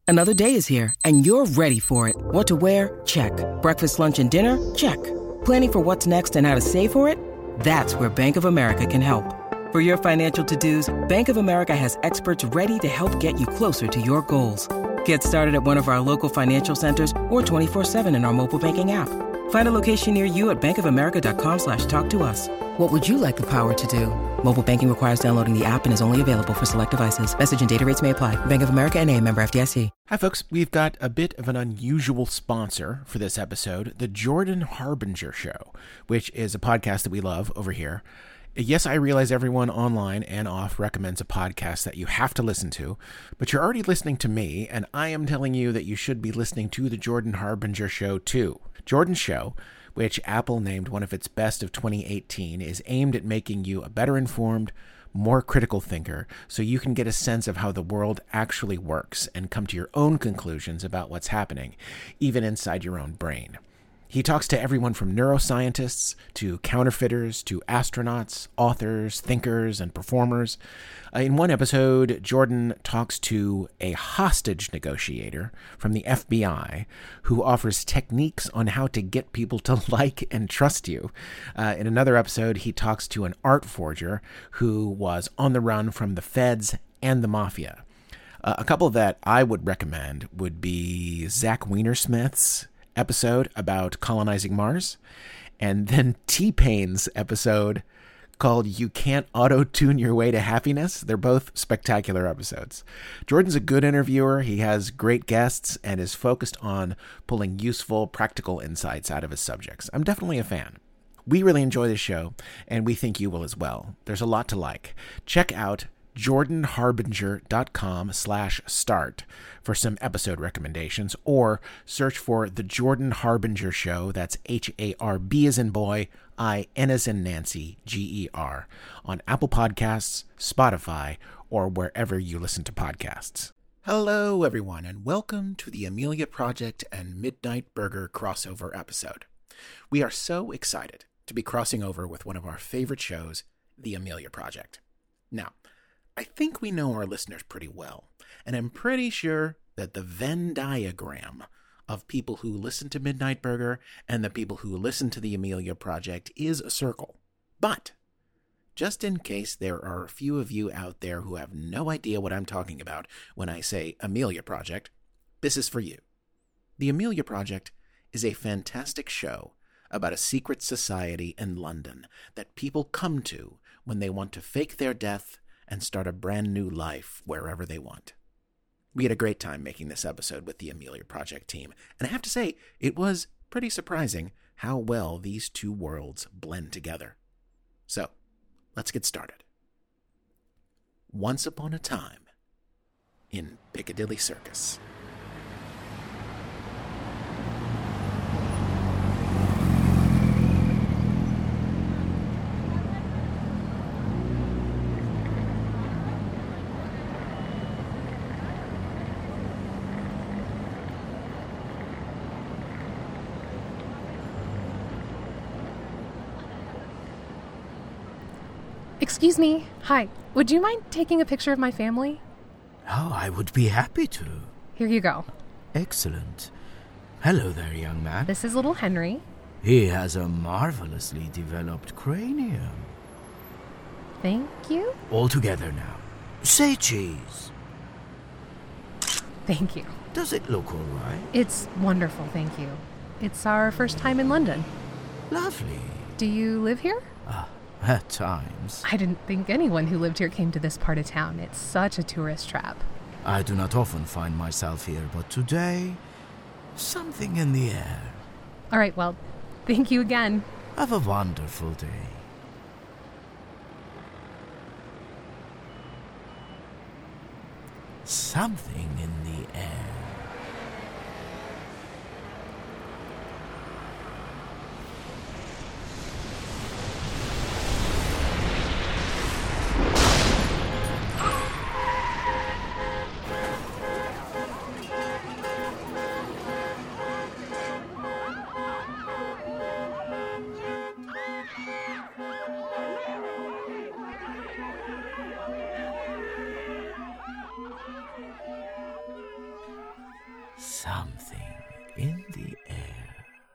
Another day is here, and you're ready for it. What to wear? Check. Breakfast, lunch, and dinner? Check. Planning for what's next and how to save for it? That's where Bank of America can help. For your financial to-dos, Bank of America has experts ready to help get you closer to your goals. Get started at one of our local financial centers or 24/7 in our mobile banking app. Find a location near you at bankofamerica.com/talktous. What would you like the power to do? Mobile banking requires downloading the app and is only available for select devices. Message and data rates may apply. Bank of America N.A., member FDIC. Hi, folks. We've got a bit of an unusual sponsor for this episode, The Jordan Harbinger Show, which is a podcast that we love over here. Yes, I realize everyone online and off recommends a podcast that you have to listen to, but you're already listening to me, and I am telling you that you should be listening to The Jordan Harbinger Show too. Jordan's show, which Apple named one of its best of 2018, is aimed at making you a better informed, more critical thinker so you can get a sense of how the world actually works and come to your own conclusions about what's happening, even inside your own brain. He talks to everyone from neuroscientists to counterfeiters to astronauts, authors, thinkers, and performers. In one episode, Jordan talks to a hostage negotiator from the FBI who offers techniques on how to get people to like and trust you. In another episode, he talks to an art forger who was on the run from the feds and the mafia. A couple that I would recommend would be Zach Weinersmith's episode about colonizing Mars, and then T-Pain's episode called You Can't Auto-Tune Your Way to Happiness. They're both spectacular episodes. Jordan's a good interviewer. He has great guests and is focused on pulling useful, practical insights out of his subjects. I'm definitely a fan. We really enjoy this show, and we think you will as well. There's a lot to like. Check out jordanharbinger.com/start for some episode recommendations, or search for The Jordan Harbinger Show, that's HARB as in boy, IN as in Nancy, GER, on Apple Podcasts, Spotify, or wherever you listen to podcasts. Hello, everyone, and welcome to the Amelia Project and Midnight Burger crossover episode. We are so excited to be crossing over with one of our favorite shows, The Amelia Project. Now, I think we know our listeners pretty well, and I'm pretty sure that the Venn diagram of people who listen to Midnight Burger and the people who listen to the Amelia Project is a circle. But, just in case there are a few of you out there who have no idea what I'm talking about when I say Amelia Project, this is for you. The Amelia Project is a fantastic show about a secret society in London that people come to when they want to fake their death and start a brand new life wherever they want. We had a great time making this episode with the Amelia Project team, and I have to say, it was pretty surprising how well these two worlds blend together. So, let's get started. Once upon a time in Piccadilly Circus. Excuse me. Hi. Would you mind taking a picture of my family? Oh, I would be happy to. Here you go. Excellent. Hello there, young man. This is little Henry. He has a marvelously developed cranium. Thank you. All together now. Say cheese. Thank you. Does it look all right? It's wonderful, thank you. It's our first time in London. Lovely. Do you live here? At times. I didn't think anyone who lived here came to this part of town. It's such a tourist trap. I do not often find myself here, but today, something in the air. All right, well, thank you again. Have a wonderful day. Something in the air. Something in the air.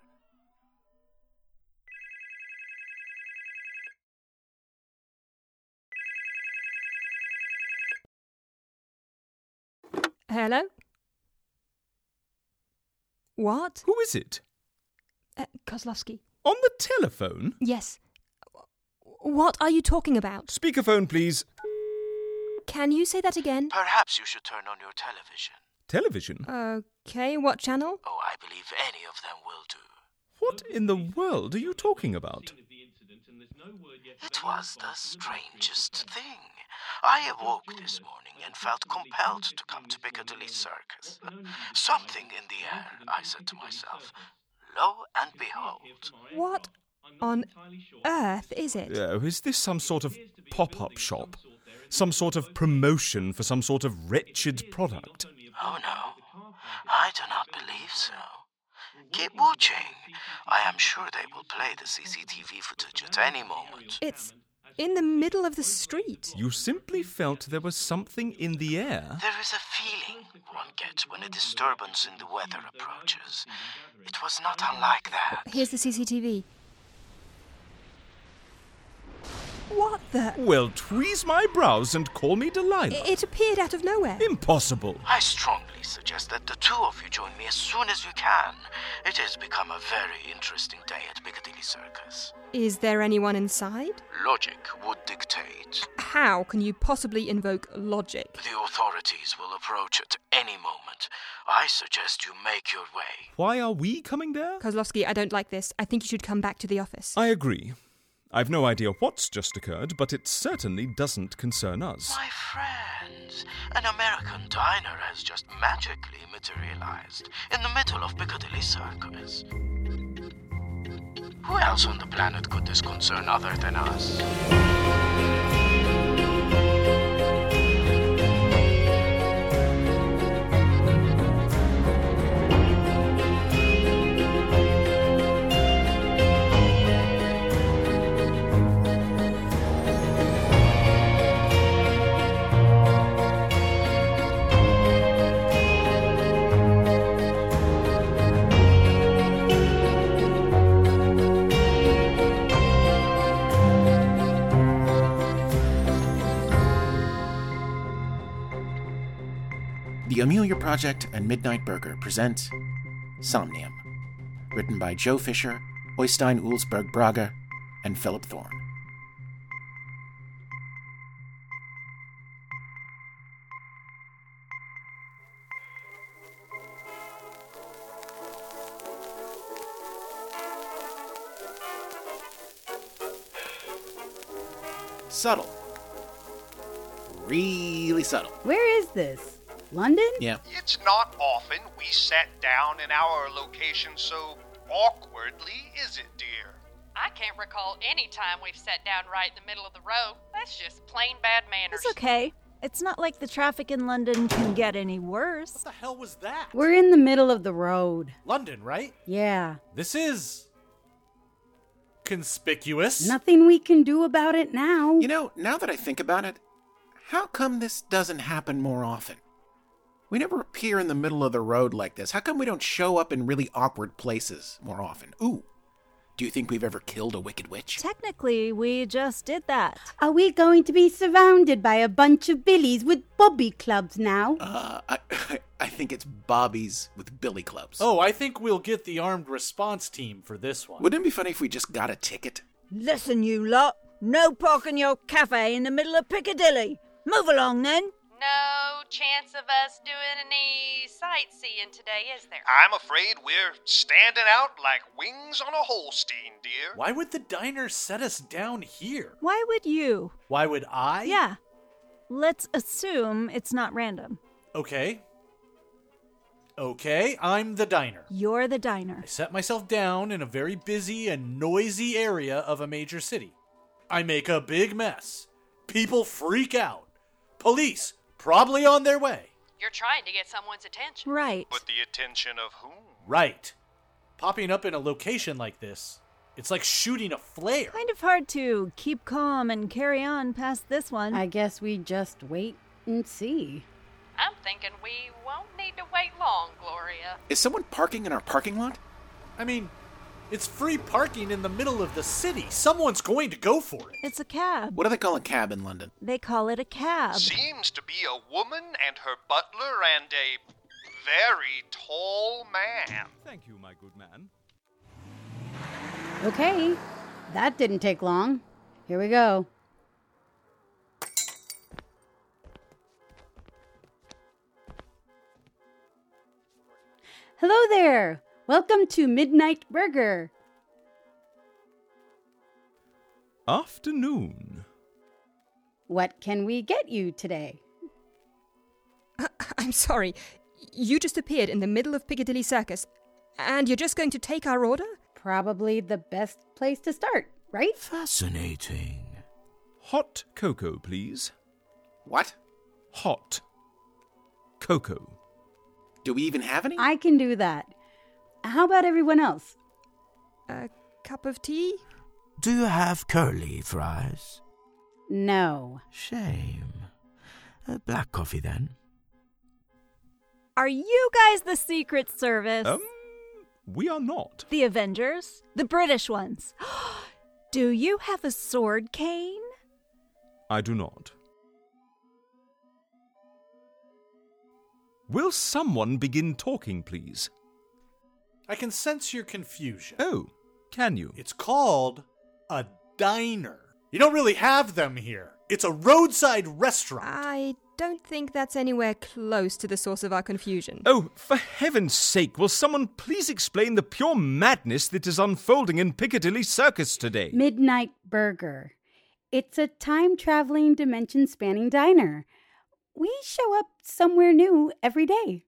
Hello? What? Who is it? Kozlowski. On the telephone? Yes. What are you talking about? Speakerphone, please. Can you say that again? Perhaps you should turn on your television. Television? Okay, what channel? Oh, I believe any of them will do. What in the world are you talking about? It was the strangest thing. I awoke this morning and felt compelled to come to Piccadilly Circus. Something in the air, I said to myself. Lo and behold. What on earth is it? Is this some sort of pop-up shop? Some sort of promotion for some sort of wretched product? Oh no, I do not believe so. Keep watching. I am sure they will play the CCTV footage at any moment. It's in the middle of the street. You simply felt there was something in the air? There is a feeling one gets when a disturbance in the weather approaches. It was not unlike that. Here's the CCTV. What the? Well, tweeze my brows and call me Delilah. It appeared out of nowhere. Impossible. I strongly suggest that the two of you join me as soon as you can. It has become a very interesting day at Piccadilly Circus. Is there anyone inside? Logic would dictate. How can you possibly invoke logic? The authorities will approach at any moment. I suggest you make your way. Why are we coming there? Kozlowski, I don't like this. I think you should come back to the office. I agree. I've no idea what's just occurred, but it certainly doesn't concern us. My friends, an American diner has just magically materialized in the middle of Piccadilly Circus. Who else on the planet could this concern other than us? The Amelia Project and Midnight Burger present Somnium, written by Joe Fisher, Oystein Ulsberg Braga, and Philip Thorne. Subtle. Really subtle. Where is this? London? Yeah. It's not often we sat down in our location so awkwardly, is it, dear? I can't recall any time we've sat down right in the middle of the road. That's just plain bad manners. It's okay. It's not like the traffic in London can get any worse. What the hell was that? We're in the middle of the road. London, right? Yeah. This is conspicuous. Nothing we can do about it now. You know, now that I think about it, how come this doesn't happen more often? We never appear in the middle of the road like this. How come we don't show up in really awkward places more often? Ooh, do you think we've ever killed a wicked witch? Technically, we just did that. Are we going to be surrounded by a bunch of billies with bobby clubs now? I think it's Bobbies with billy clubs. Oh, I think we'll get the armed response team for this one. Wouldn't it be funny if we just got a ticket? Listen, you lot. No parking your cafe in the middle of Piccadilly. Move along, then. No chance of us doing any sightseeing today, is there? I'm afraid we're standing out like wings on a Holstein, dear. Why would the diner set us down here? Why would you? Why would I? Yeah. Let's assume it's not random. Okay, I'm the diner. You're the diner. I set myself down in a very busy and noisy area of a major city. I make a big mess. People freak out. Police probably on their way. You're trying to get someone's attention. Right. But the attention of whom? Right. Popping up in a location like this, it's like shooting a flare. Kind of hard to keep calm and carry on past this one. I guess we just wait and see. I'm thinking we won't need to wait long, Gloria. Is someone parking in our parking lot? I mean, it's free parking in the middle of the city. Someone's going to go for it. It's a cab. What do they call a cab in London? They call it a cab. Seems to be a woman and her butler and a very tall man. Thank you, my good man. Okay, that didn't take long. Here we go. Hello there. Welcome to Midnight Burger. Afternoon. What can we get you today? I'm sorry. You just appeared in the middle of Piccadilly Circus, and you're just going to take our order? Probably the best place to start, right? Fascinating. Hot cocoa, please. What? Hot cocoa. Do we even have any? I can do that. How about everyone else? A cup of tea? Do you have curly fries? No. Shame. Black coffee then. Are you guys the Secret Service? We are not. The Avengers? The British ones? Do you have a sword cane? I do not. Will someone begin talking, please? I can sense your confusion. Oh, can you? It's called a diner. You don't really have them here. It's a roadside restaurant. I don't think that's anywhere close to the source of our confusion. Oh, for heaven's sake, will someone please explain the pure madness that is unfolding in Piccadilly Circus today? Midnight Burger. It's a time-traveling, dimension-spanning diner. We show up somewhere new every day.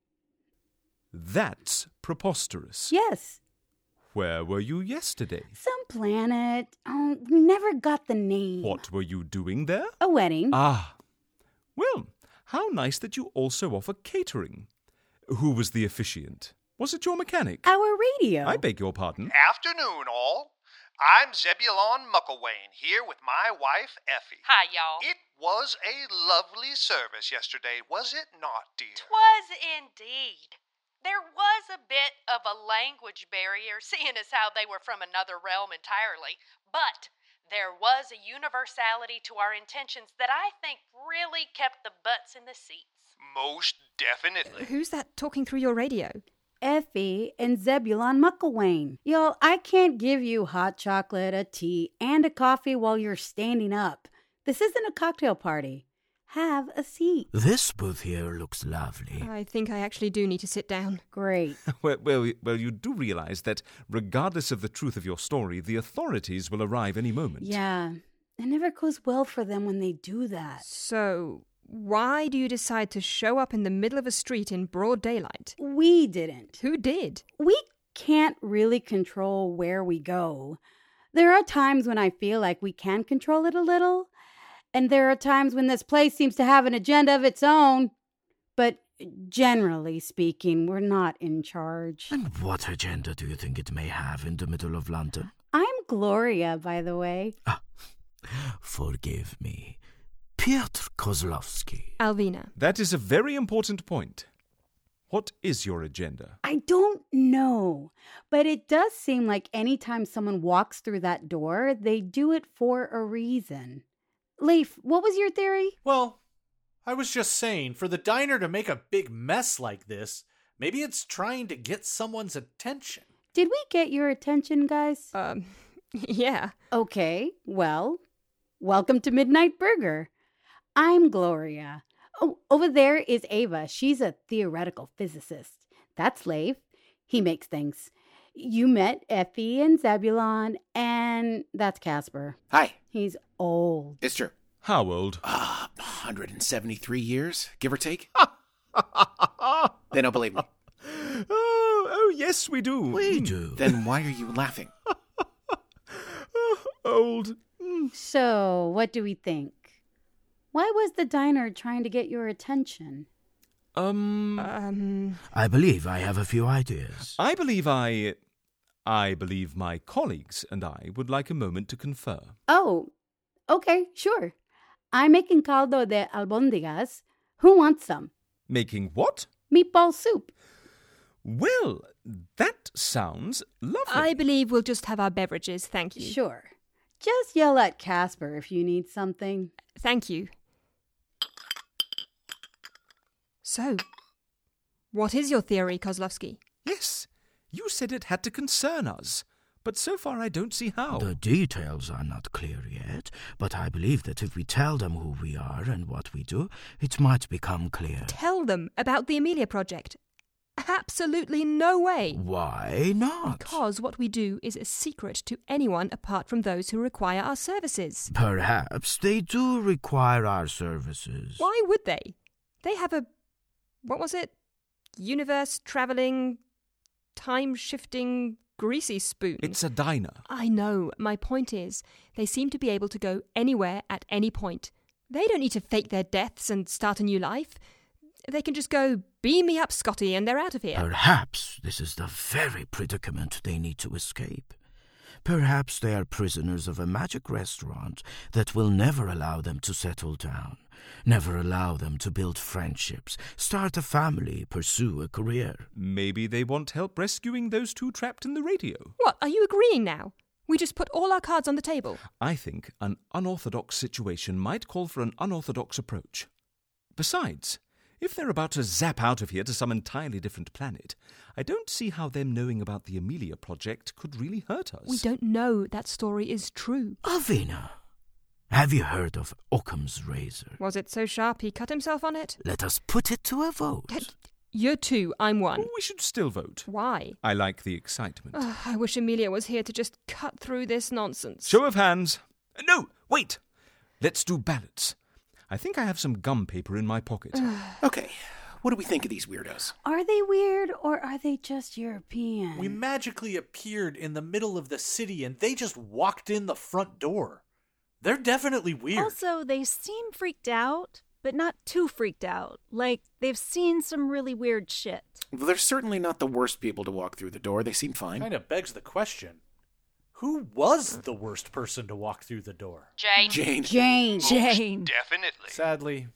That's preposterous. Yes. Where were you yesterday? Some planet. Oh, we never got the name. What were you doing there? A wedding. Ah. Well, how nice that you also offer catering. Who was the officiant? Was it your mechanic? Our radio. I beg your pardon. Afternoon, all. I'm Zebulon Mucklewane, here with my wife, Effie. Hi, y'all. It was a lovely service yesterday, was it not, dear? 'Twas indeed. There was a bit of a language barrier, seeing as how they were from another realm entirely, but there was a universality to our intentions that I think really kept the butts in the seats. Most definitely. Who's that talking through your radio? Effie and Zebulon Mucklewane. Y'all, I can't give you hot chocolate, a tea, and a coffee while you're standing up. This isn't a cocktail party. Have a seat. This booth here looks lovely. I think I actually do need to sit down. Great. Well, you do realize that regardless of the truth of your story, the authorities will arrive any moment. Yeah, it never goes well for them when they do that. So, why do you decide to show up in the middle of a street in broad daylight? We didn't. Who did? We can't really control where we go. There are times when I feel like we can control it a little. And there are times when this place seems to have an agenda of its own. But generally speaking, we're not in charge. And what agenda do you think it may have in the middle of London? I'm Gloria, by the way. Forgive me. Piotr Kozlowski. Alvina. That is a very important point. What is your agenda? I don't know, but it does seem like anytime someone walks through that door, they do it for a reason. Leif, what was your theory? Well, I was just saying, for the diner to make a big mess like this, maybe it's trying to get someone's attention. Did we get your attention, guys? Yeah. Okay, well, welcome to Midnight Burger. I'm Gloria. Oh, over there is Ava. She's a theoretical physicist. That's Leif. He makes things. You met Effie and Zebulon, and that's Casper. Hi. He's old. It's true. How old? 173 years, give or take. They don't believe me. Oh, yes, we do. We do. Then why are you laughing? Old. So, what do we think? Why was the diner trying to get your attention? I believe I have a few ideas. I believe my colleagues and I would like a moment to confer. Oh, okay, sure. I'm making caldo de albóndigas. Who wants some? Making what? Meatball soup. Well, that sounds lovely. I believe we'll just have our beverages, thank you. Sure. Just yell at Casper if you need something. Thank you. So, what is your theory, Kozlovsky? Yes, you said it had to concern us, but so far I don't see how. The details are not clear yet, but I believe that if we tell them who we are and what we do, it might become clear. Tell them about the Amelia Project. Absolutely no way. Why not? Because what we do is a secret to anyone apart from those who require our services. Perhaps they do require our services. Why would they? They have a... what was it? Universe-travelling, time-shifting, greasy spoon. It's a diner. I know. My point is, they seem to be able to go anywhere at any point. They don't need to fake their deaths and start a new life. They can just go, beam me up, Scotty, and they're out of here. Perhaps this is the very predicament they need to escape. Perhaps they are prisoners of a magic restaurant that will never allow them to settle down, never allow them to build friendships, start a family, pursue a career. Maybe they want help rescuing those two trapped in the radio. What, are you agreeing now? We just put all our cards on the table. I think an unorthodox situation might call for an unorthodox approach. Besides, if they're about to zap out of here to some entirely different planet, I don't see how them knowing about the Amelia Project could really hurt us. We don't know that story is true. Avina, have you heard of Occam's razor? Was it so sharp he cut himself on it? Let us put it to a vote. You're 2, I'm 1. We should still vote. Why? I like the excitement. I wish Amelia was here to just cut through this nonsense. Show of hands. No, wait. Let's do ballots. I think I have some gum paper in my pocket. Okay, what do we think of these weirdos? Are they weird or are they just European? We magically appeared in the middle of the city and they just walked in the front door. They're definitely weird. Also, they seem freaked out, but not too freaked out. Like, they've seen some really weird shit. Well, they're certainly not the worst people to walk through the door. They seem fine. Kind of begs the question. Who was the worst person to walk through the door? Jane. Jane. Definitely. Sadly,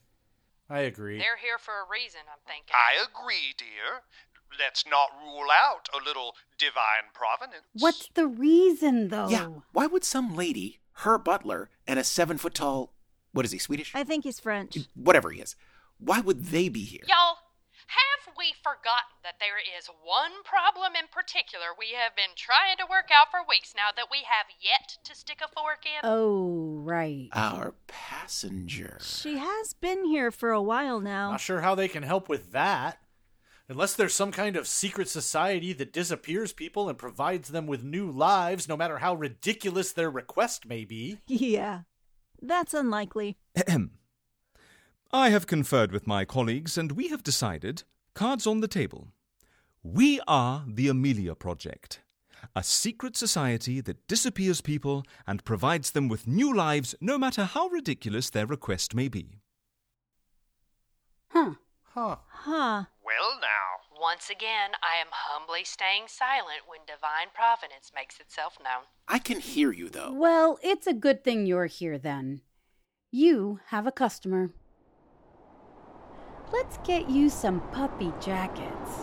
I agree. They're here for a reason, I'm thinking. I agree, dear. Let's not rule out a little divine providence. What's the reason, though? Yeah, why would some lady, her butler, and a 7-foot-tall, what is he, Swedish? I think he's French. Whatever he is. Why would they be here? Y'all, have we forgotten that there is one problem in particular we have been trying to work out for weeks now that we have yet to stick a fork in? Oh, right. Our passenger. She has been here for a while now. Not sure how they can help with that. Unless there's some kind of secret society that disappears people and provides them with new lives, no matter how ridiculous their request may be. Yeah, that's unlikely. I have conferred with my colleagues and we have decided, cards on the table. We are the Amelia Project, a secret society that disappears people and provides them with new lives no matter how ridiculous their request may be. Huh. Well, now. Once again, I am humbly staying silent when divine providence makes itself known. I can hear you, though. Well, it's a good thing you're here then. You have a customer. Let's get you some puppy jackets.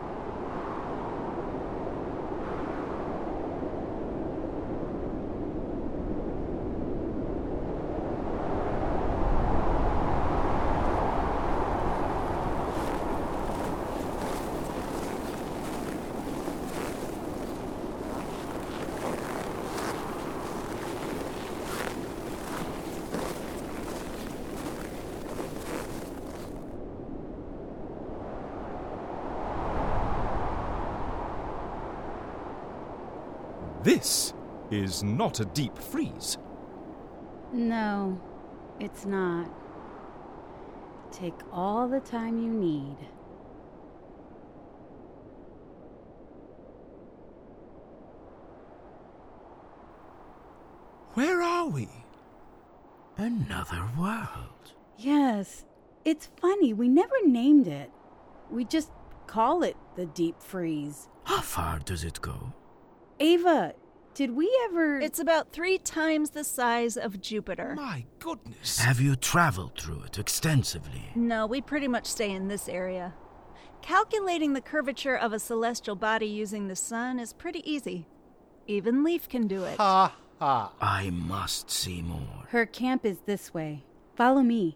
This is not a deep freeze. No, it's not. Take all the time you need. Where are we? Another world. Yes, it's funny. We never named it. We just call it the deep freeze. How far does it go? Ava, did we ever... It's about 3 times the size of Jupiter. My goodness. Have you traveled through it extensively? No, we pretty much stay in this area. Calculating the curvature of a celestial body using the sun is pretty easy. Even Leaf can do it. Ha ha. I must see more. Her camp is this way. Follow me.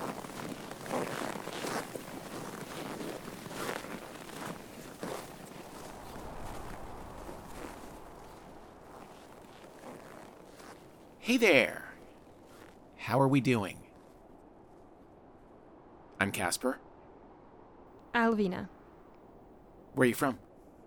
Hey there. How are we doing? I'm Casper. Alvina. Where are you from?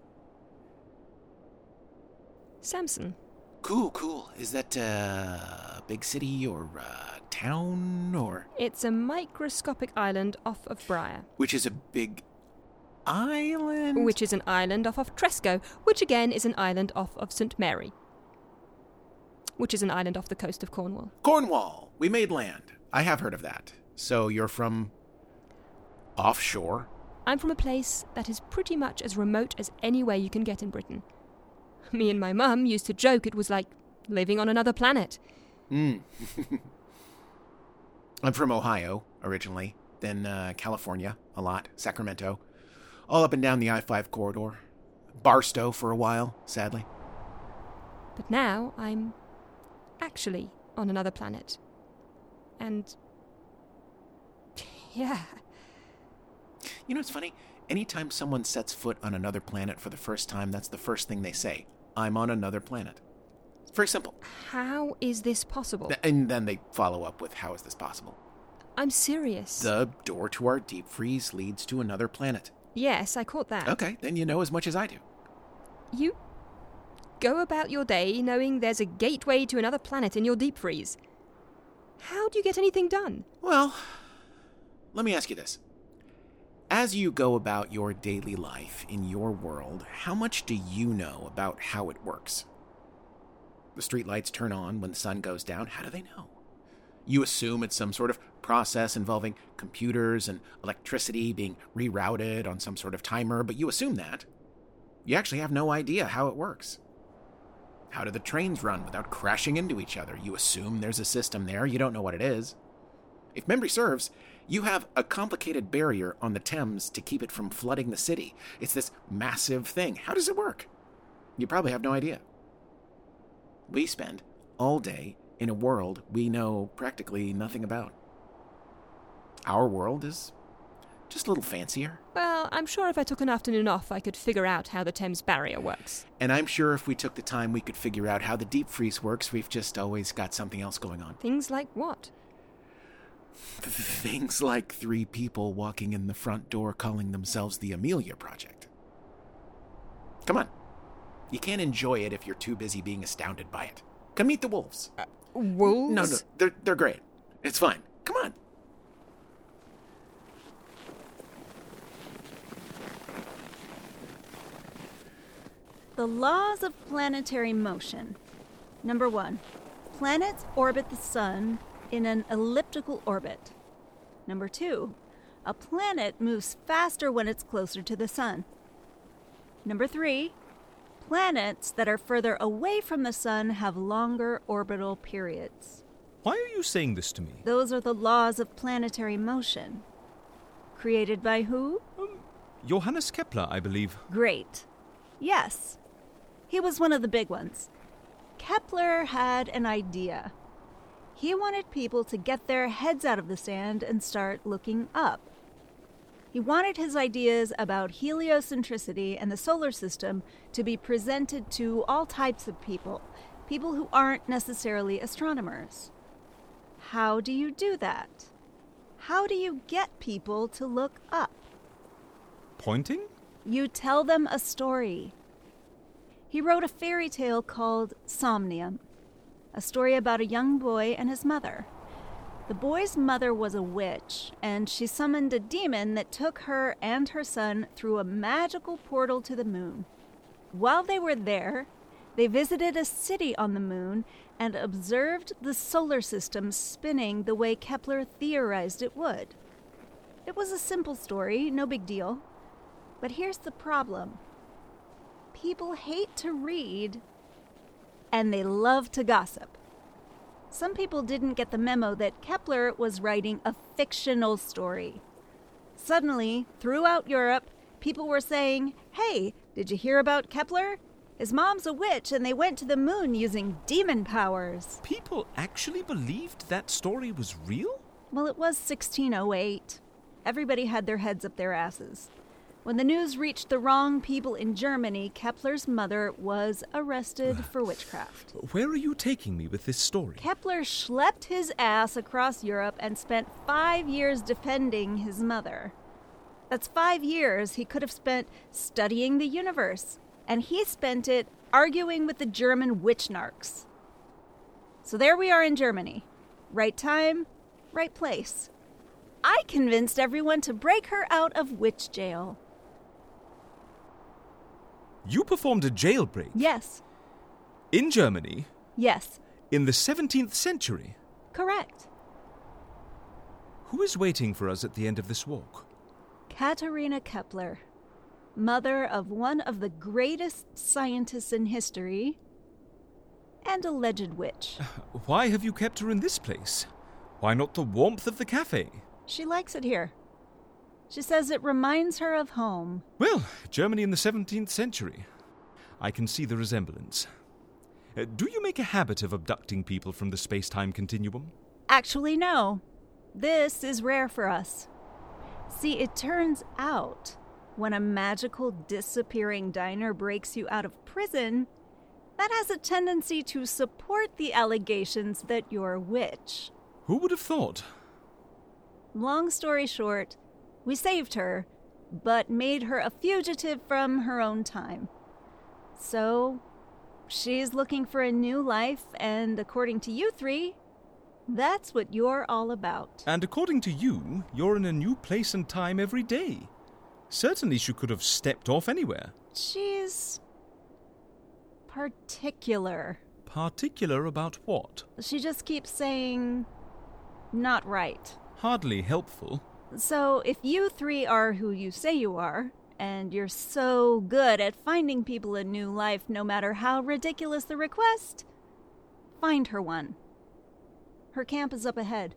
Samson. Cool. Is that a big city or a town or... It's a microscopic island off of Briar. Which is a big island? Which is an island off of Tresco, which again is an island off of St. Mary. Which is an island off the coast of Cornwall. Cornwall! We made land. I have heard of that. So you're from... offshore? I'm from a place that is pretty much as remote as anywhere you can get in Britain. Me and my mum used to joke it was like living on another planet. I'm from Ohio, originally. Then California, a lot. Sacramento. All up and down the I-5 corridor. Barstow for a while, sadly. But now I'm actually on another planet. And... yeah. You know, it's funny. Anytime someone sets foot on another planet for the first time, that's the first thing they say. I'm on another planet. It's very simple. How is this possible? And then they follow up with, how is this possible? I'm serious. The door to our deep freeze leads to another planet. Yes, I caught that. Okay, then you know as much as I do. You go about your day knowing there's a gateway to another planet in your deep freeze. How do you get anything done? Well, let me ask you this. As you go about your daily life in your world, how much do you know about how it works? The streetlights turn on when the sun goes down. How do they know? You assume it's some sort of process involving computers and electricity being rerouted on some sort of timer, but you assume that. You actually have no idea how it works. How do the trains run without crashing into each other? You assume there's a system there. You don't know what it is. If memory serves, you have a complicated barrier on the Thames to keep it from flooding the city. It's this massive thing. How does it work? You probably have no idea. We spend all day in a world we know practically nothing about. Our world is just a little fancier. Well, I'm sure if I took an afternoon off, I could figure out how the Thames barrier works. And I'm sure if we took the time, we could figure out how the deep freeze works. We've just always got something else going on. Things like what? Things like 3 people walking in the front door calling themselves the Amelia Project. Come on. You can't enjoy it if you're too busy being astounded by it. Come meet the wolves. Wolves? No, they're great. It's fine. Come on. The laws of planetary motion. Number 1. Planets orbit the sun in an elliptical orbit. Number 2. A planet moves faster when it's closer to the sun. Number 3. Planets that are further away from the sun have longer orbital periods. Why are you saying this to me? Those are the laws of planetary motion. Created by who? Johannes Kepler, I believe. Great. Yes. He was one of the big ones. Kepler had an idea. He wanted people to get their heads out of the sand and start looking up. He wanted his ideas about heliocentricity and the solar system to be presented to all types of people who aren't necessarily astronomers. How do you do that? How do you get people to look up? Pointing? You tell them a story. He wrote a fairy tale called Somnium, a story about a young boy and his mother. The boy's mother was a witch, and she summoned a demon that took her and her son through a magical portal to the moon. While they were there, they visited a city on the moon and observed the solar system spinning the way Kepler theorized it would. It was a simple story, no big deal. But here's the problem. People hate to read, and they love to gossip. Some people didn't get the memo that Kepler was writing a fictional story. Suddenly, throughout Europe, People were saying, "Hey, did you hear about Kepler? His mom's a witch and they went to the moon using demon powers." People actually believed that story was real? Well, it was 1608. Everybody had their heads up their asses. When the news reached the wrong people in Germany, Kepler's mother was arrested for witchcraft. Where are you taking me with this story? Kepler schlepped his ass across Europe and spent 5 years defending his mother. That's 5 years he could have spent studying the universe, and he spent it arguing with the German witch narcs. So there we are in Germany. Right time, right place. I convinced everyone to break her out of witch jail. You performed a jailbreak? Yes. In Germany? Yes. In the 17th century? Correct. Who is waiting for us at the end of this walk? Katharina Kepler, mother of one of the greatest scientists in history, and alleged witch. Why have you kept her in this place? Why not the warmth of the cafe? She likes it here. She says it reminds her of home. Well, Germany in the 17th century. I can see the resemblance. Do you make a habit of abducting people from the space-time continuum? Actually, no. This is rare for us. See, it turns out when a magical disappearing diner breaks you out of prison, that has a tendency to support the allegations that you're a witch. Who would have thought? Long story short, we saved her, but made her a fugitive from her own time. So, she's looking for a new life, and according to you three, that's what you're all about. And according to you, you're in a new place and time every day. Certainly she could have stepped off anywhere. She's particular. Particular about what? She just keeps saying, not right. Hardly helpful. So if you three are who you say you are, and you're so good at finding people a new life no matter how ridiculous the request, find her one. Her camp is up ahead.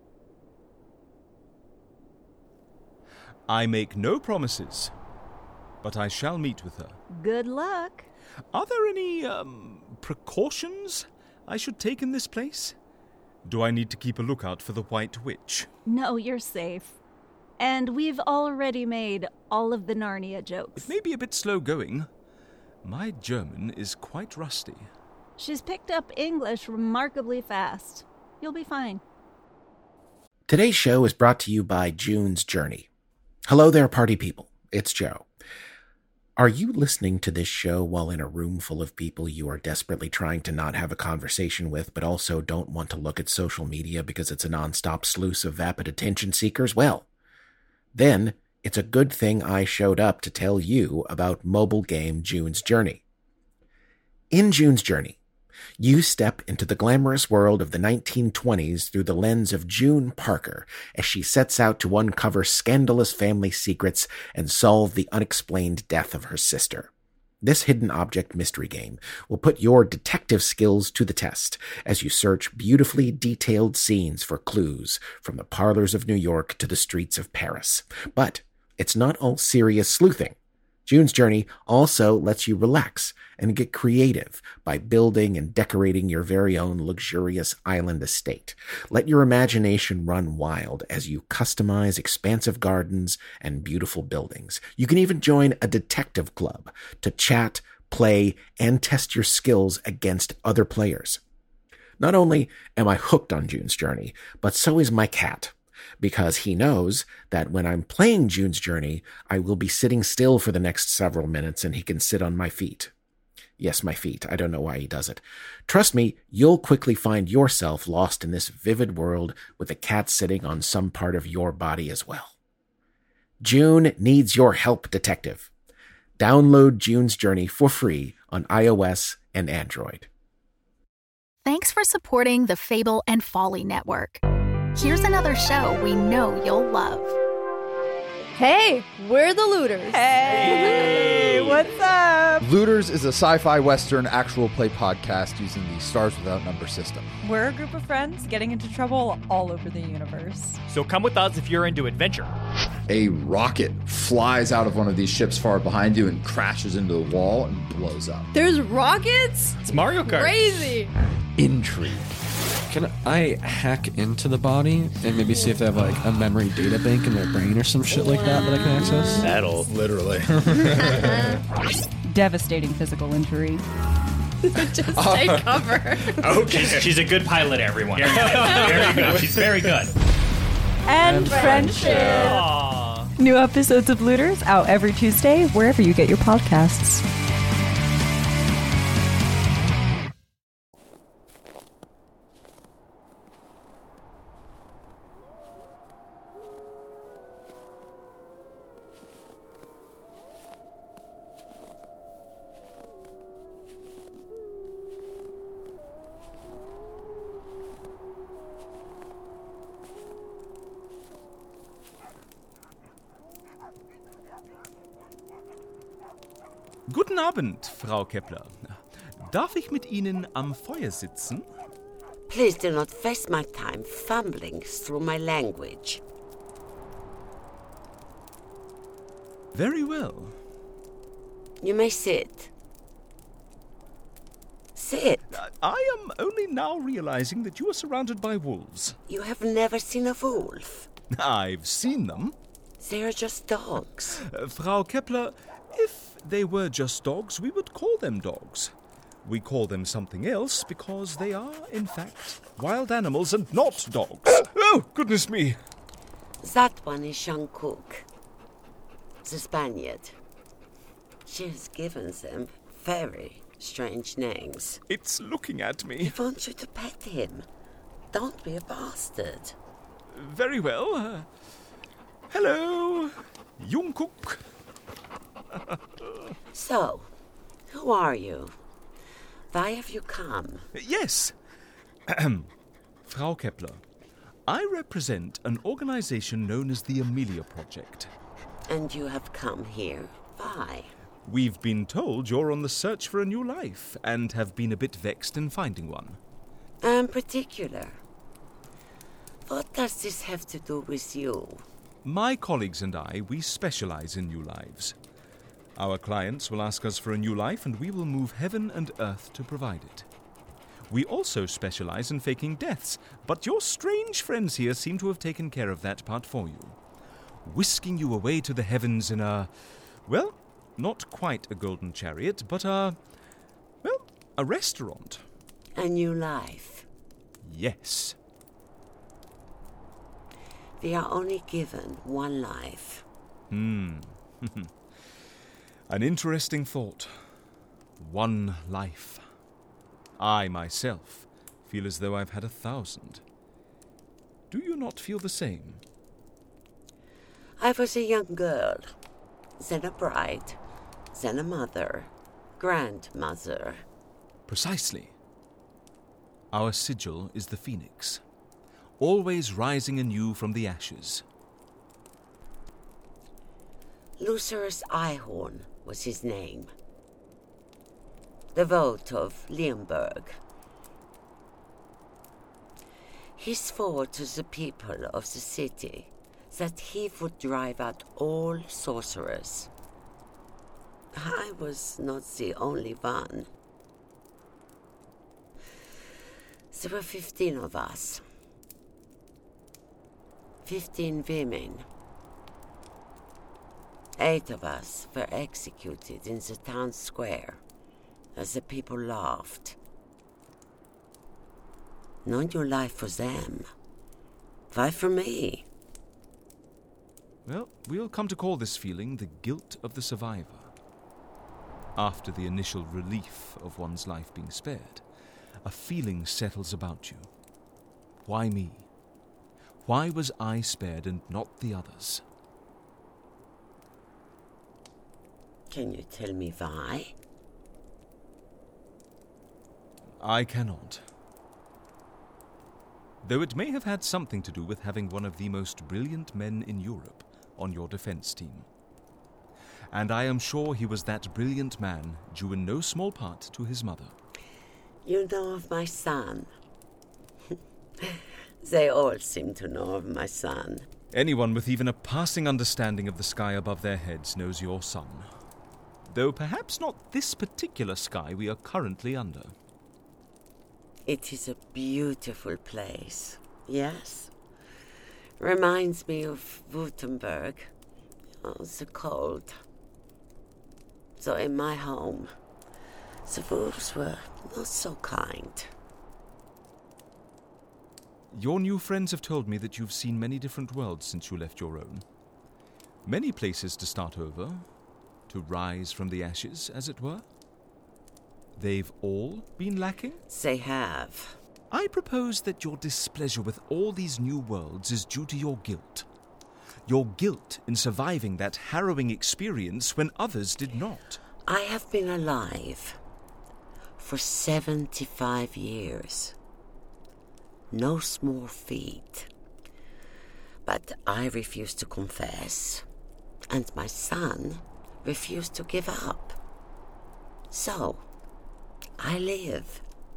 I make no promises, but I shall meet with her. Good luck. Are there any, precautions I should take in this place? Do I need to keep a lookout for the White Witch? No, you're safe. And we've already made all of the Narnia jokes. It may be a bit slow going. My German is quite rusty. She's picked up English remarkably fast. You'll be fine. Today's show is brought to you by June's Journey. Hello there, party people. It's Joe. Are you listening to this show while in a room full of people you are desperately trying to not have a conversation with, but also don't want to look at social media because it's a nonstop sluice of vapid attention seekers? Well, then it's a good thing I showed up to tell you about mobile game June's Journey. In June's Journey, you step into the glamorous world of the 1920s through the lens of June Parker as she sets out to uncover scandalous family secrets and solve the unexplained death of her sister. This hidden object mystery game will put your detective skills to the test as you search beautifully detailed scenes for clues from the parlors of New York to the streets of Paris. But it's not all serious sleuthing. June's Journey also lets you relax and get creative by building and decorating your very own luxurious island estate. Let your imagination run wild as you customize expansive gardens and beautiful buildings. You can even join a detective club to chat, play, and test your skills against other players. Not only am I hooked on June's Journey, but so is my cat, because he knows that when I'm playing June's Journey, I will be sitting still for the next several minutes and he can sit on my feet. Yes, my feet. I don't know why he does it. Trust me, you'll quickly find yourself lost in this vivid world with a cat sitting on some part of your body as well. June needs your help, detective. Download June's Journey for free on iOS and Android. Thanks for supporting the Fable and Folly Network. Here's another show we know you'll love. Hey, we're the Looters. Hey, what's up? Looters is a sci-fi western actual play podcast using the Stars Without Number system. We're a group of friends getting into trouble all over the universe. So come with us if you're into adventure. A rocket flies out of one of these ships far behind you and crashes into the wall and blows up. There's rockets? It's Mario Kart. Crazy. Intrigue. Can I hack into the body and maybe see if they have like a memory data bank in their brain or some shit like that I can access? That'll literally. Devastating physical injury. Just take cover. Okay. She's a good pilot, everyone. Very good. She's very good. And friendship. Aww. New episodes of Looters out every Tuesday, wherever you get your podcasts. Guten Abend, Frau Kepler. Darf ich mit Ihnen am Feuer sitzen? Please do not waste my time fumbling through my language. Very well. You may sit. Sit. I am only now realizing that you are surrounded by wolves. You have never seen a wolf. I've seen them. They are just dogs. Frau Kepler, if they were just dogs, we would call them dogs. We call them something else because they are, in fact, wild animals and not dogs. Oh, goodness me. That one is Jean Cook, the Spaniard. She has given them very strange names. It's looking at me. He wants you to pet him. Don't be a bastard. Very well. Hello, Jung Cook. So, who are you? Why have you come? Yes. Frau Kepler, I represent an organization known as the Amelia Project. And you have come here. Why? We've been told you're on the search for a new life and have been a bit vexed in finding one. I'm particular. What does this have to do with you? My colleagues and I, we specialize in new lives. Our clients will ask us for a new life and we will move heaven and earth to provide it. We also specialize in faking deaths, but your strange friends here seem to have taken care of that part for you. Whisking you away to the heavens in a, well, not quite a golden chariot, but a restaurant. A new life. Yes. We are only given one life. An interesting thought. One life. I, myself, feel as though I've had 1,000. Do you not feel the same? I was a young girl, then a bride, then a mother, grandmother. Precisely. Our sigil is the phoenix, always rising anew from the ashes. Lucerus Ihorn was his name. The vote of Leonberg. He swore to the people of the city that he would drive out all sorcerers. I was not the only one. There were 15 of us. 15 women. 8 of us were executed in the town square as the people laughed. No new life for them. Why for me? Well, we'll come to call this feeling the guilt of the survivor. After the initial relief of one's life being spared, a feeling settles about you. Why me? Why was I spared and not the others? Can you tell me why? I cannot. Though it may have had something to do with having one of the most brilliant men in Europe on your defense team. And I am sure he was that brilliant man, due in no small part to his mother. You know of my son? They all seem to know of my son. Anyone with even a passing understanding of the sky above their heads knows your son. Though perhaps not this particular sky we are currently under. It is a beautiful place, yes. Reminds me of Württemberg. Oh, so cold. So in my home, the wolves were not so kind. Your new friends have told me that you've seen many different worlds since you left your own. Many places to start over, to rise from the ashes, as it were. They've all been lacking? They have. I propose that your displeasure with all these new worlds is due to your guilt. Your guilt in surviving that harrowing experience when others did not. I have been alive for 75 years. No small feat. But I refuse to confess, and my son refused to give up. So, I live.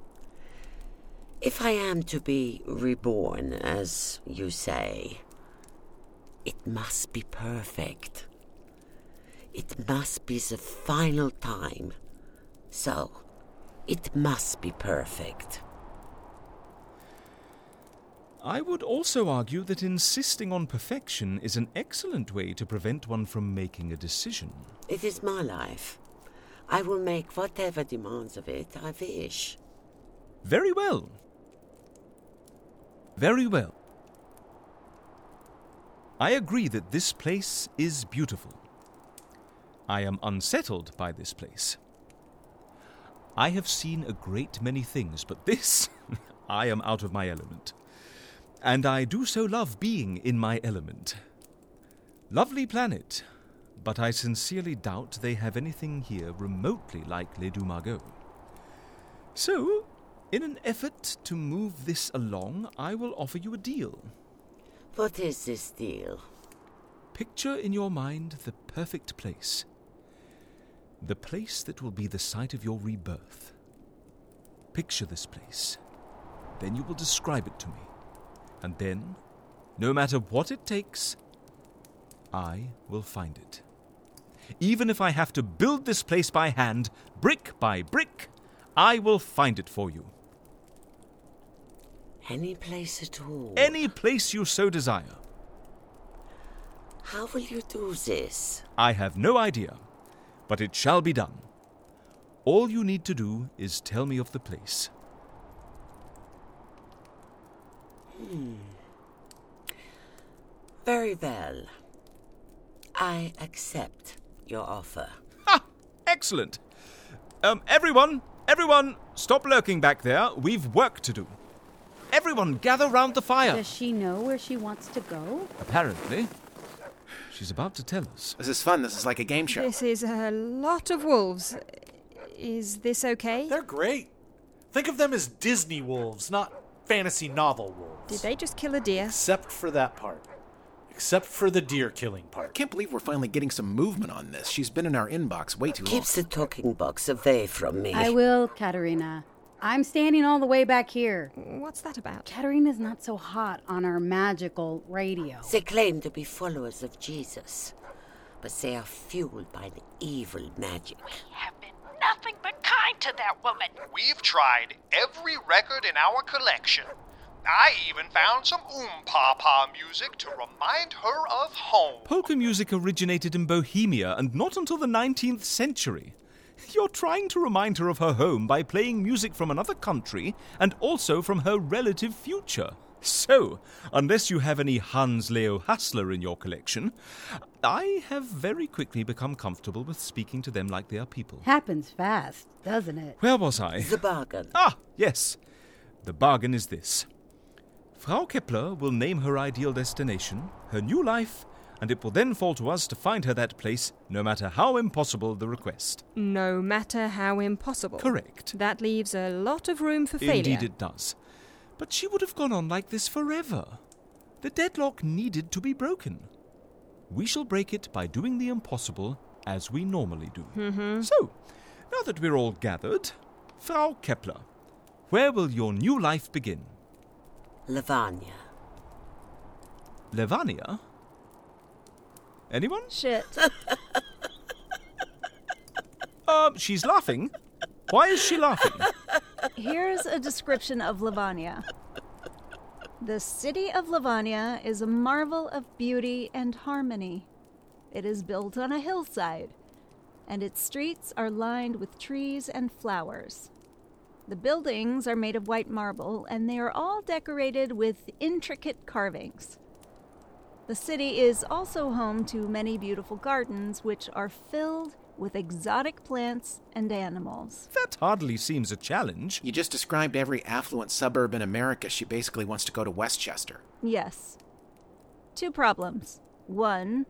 If I am to be reborn, as you say, it must be perfect. It must be the final time. So, it must be perfect. I would also argue that insisting on perfection is an excellent way to prevent one from making a decision. It is my life. I will make whatever demands of it I wish. Very well. Very well. I agree that this place is beautiful. I am unsettled by this place. I have seen a great many things, but this, I am out of my element. And I do so love being in my element. Lovely planet, but I sincerely doubt they have anything here remotely like Les Dumargots. So, in an effort to move this along, I will offer you a deal. What is this deal? Picture in your mind the perfect place. The place that will be the site of your rebirth. Picture this place. Then you will describe it to me. And then, no matter what it takes, I will find it. Even if I have to build this place by hand, brick by brick, I will find it for you. Any place at all? Any place you so desire. How will you do this? I have no idea, but it shall be done. All you need to do is tell me of the place. Very well. I accept your offer. Ha! Excellent. Everyone, stop lurking back there. We've work to do. Everyone, gather round the fire. Does she know where she wants to go? Apparently. She's about to tell us. This is fun. This is like a game show. This is a lot of wolves. Is this okay? They're great. Think of them as Disney wolves, not fantasy novel wolves. Did they just kill a deer? Except for that part. Except for the deer killing part. I can't believe we're finally getting some movement on this. She's been in our inbox way too long. Keeps the talking box away from me. I will, Katerina. I'm standing all the way back here. What's that about? Katerina's not so hot on our magical radio. They claim to be followers of Jesus, but they are fueled by an evil magic. We have been nothing but kind to that woman. We've tried every record in our collection. I even found some pa music to remind her of home. Polka music originated in Bohemia and not until the 19th century. You're trying to remind her of her home by playing music from another country and also from her relative future. So, unless you have any Hans Leo Hassler in your collection, I have very quickly become comfortable with speaking to them like they are people. Happens fast, doesn't it? Where was I? The bargain. Ah, yes. The bargain is this. Frau Kepler will name her ideal destination, her new life, and it will then fall to us to find her that place, no matter how impossible the request. No matter how impossible. Correct. That leaves a lot of room for failure. Indeed it does. But she would have gone on like this forever. The deadlock needed to be broken. We shall break it by doing the impossible as we normally do. Mm-hmm. So, now that we're all gathered, Frau Kepler, where will your new life begin? Lavanya. Levania? Anyone? Shit. She's laughing. Why is she laughing? Here's a description of Lavanya. The city of Lavanya is a marvel of beauty and harmony. It is built on a hillside, and its streets are lined with trees and flowers. The buildings are made of white marble, and they are all decorated with intricate carvings. The city is also home to many beautiful gardens, which are filled with exotic plants and animals. That hardly seems a challenge. You just described every affluent suburb in America. She basically wants to go to Westchester. Yes. 2 problems. 1,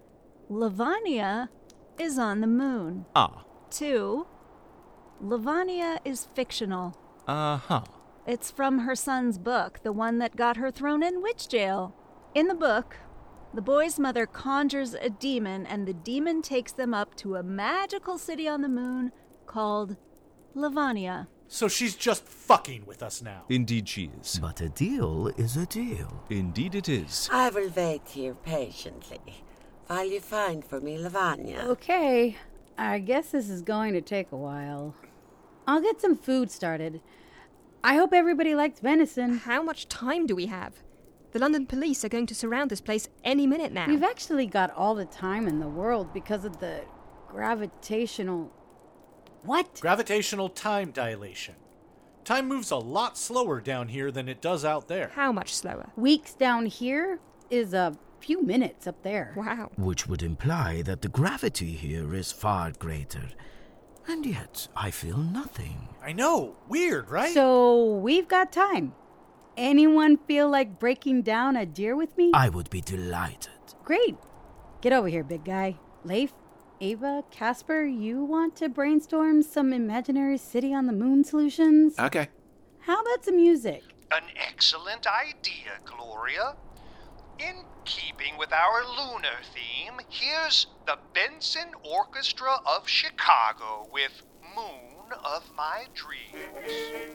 Lavanya is on the moon. 2, Lavanya is fictional. Uh-huh. It's from her son's book, the one that got her thrown in witch jail. In the book, the boy's mother conjures a demon, and the demon takes them up to a magical city on the moon called Lavanya. So she's just fucking with us now. Indeed she is. But a deal is a deal. Indeed it is. I will wait here patiently while you find for me Lavanya. Okay, I guess this is going to take a while. I'll get some food started. I hope everybody likes venison. How much time do we have? The London police are going to surround this place any minute now. We've actually got all the time in the world because of the gravitational... What? Gravitational time dilation. Time moves a lot slower down here than it does out there. How much slower? Weeks down here is a few minutes up there. Wow. Which would imply that the gravity here is far greater. And yet, I feel nothing. I know. Weird, right? So, we've got time. Anyone feel like breaking down a deer with me? I would be delighted. Great. Get over here, big guy. Leif, Ava, Casper, you want to brainstorm some imaginary city on the moon solutions? Okay. How about some music? An excellent idea, Gloria. In keeping with our lunar theme, here's the Benson Orchestra of Chicago with Moon of My Dreams.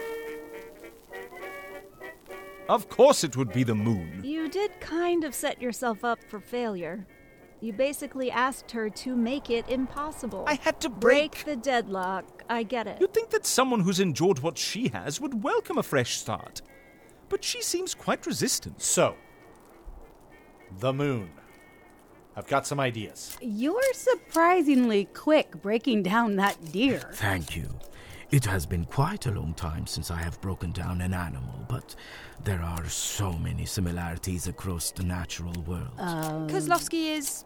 Of course it would be the moon. You did kind of set yourself up for failure. You basically asked her to make it impossible. I had to break the deadlock. I get it. You'd think that someone who's endured what she has would welcome a fresh start. But she seems quite resistant. So, the moon. I've got some ideas. You're surprisingly quick breaking down that deer. Thank you. It has been quite a long time since I have broken down an animal, but there are so many similarities across the natural world. Kozlovsky is...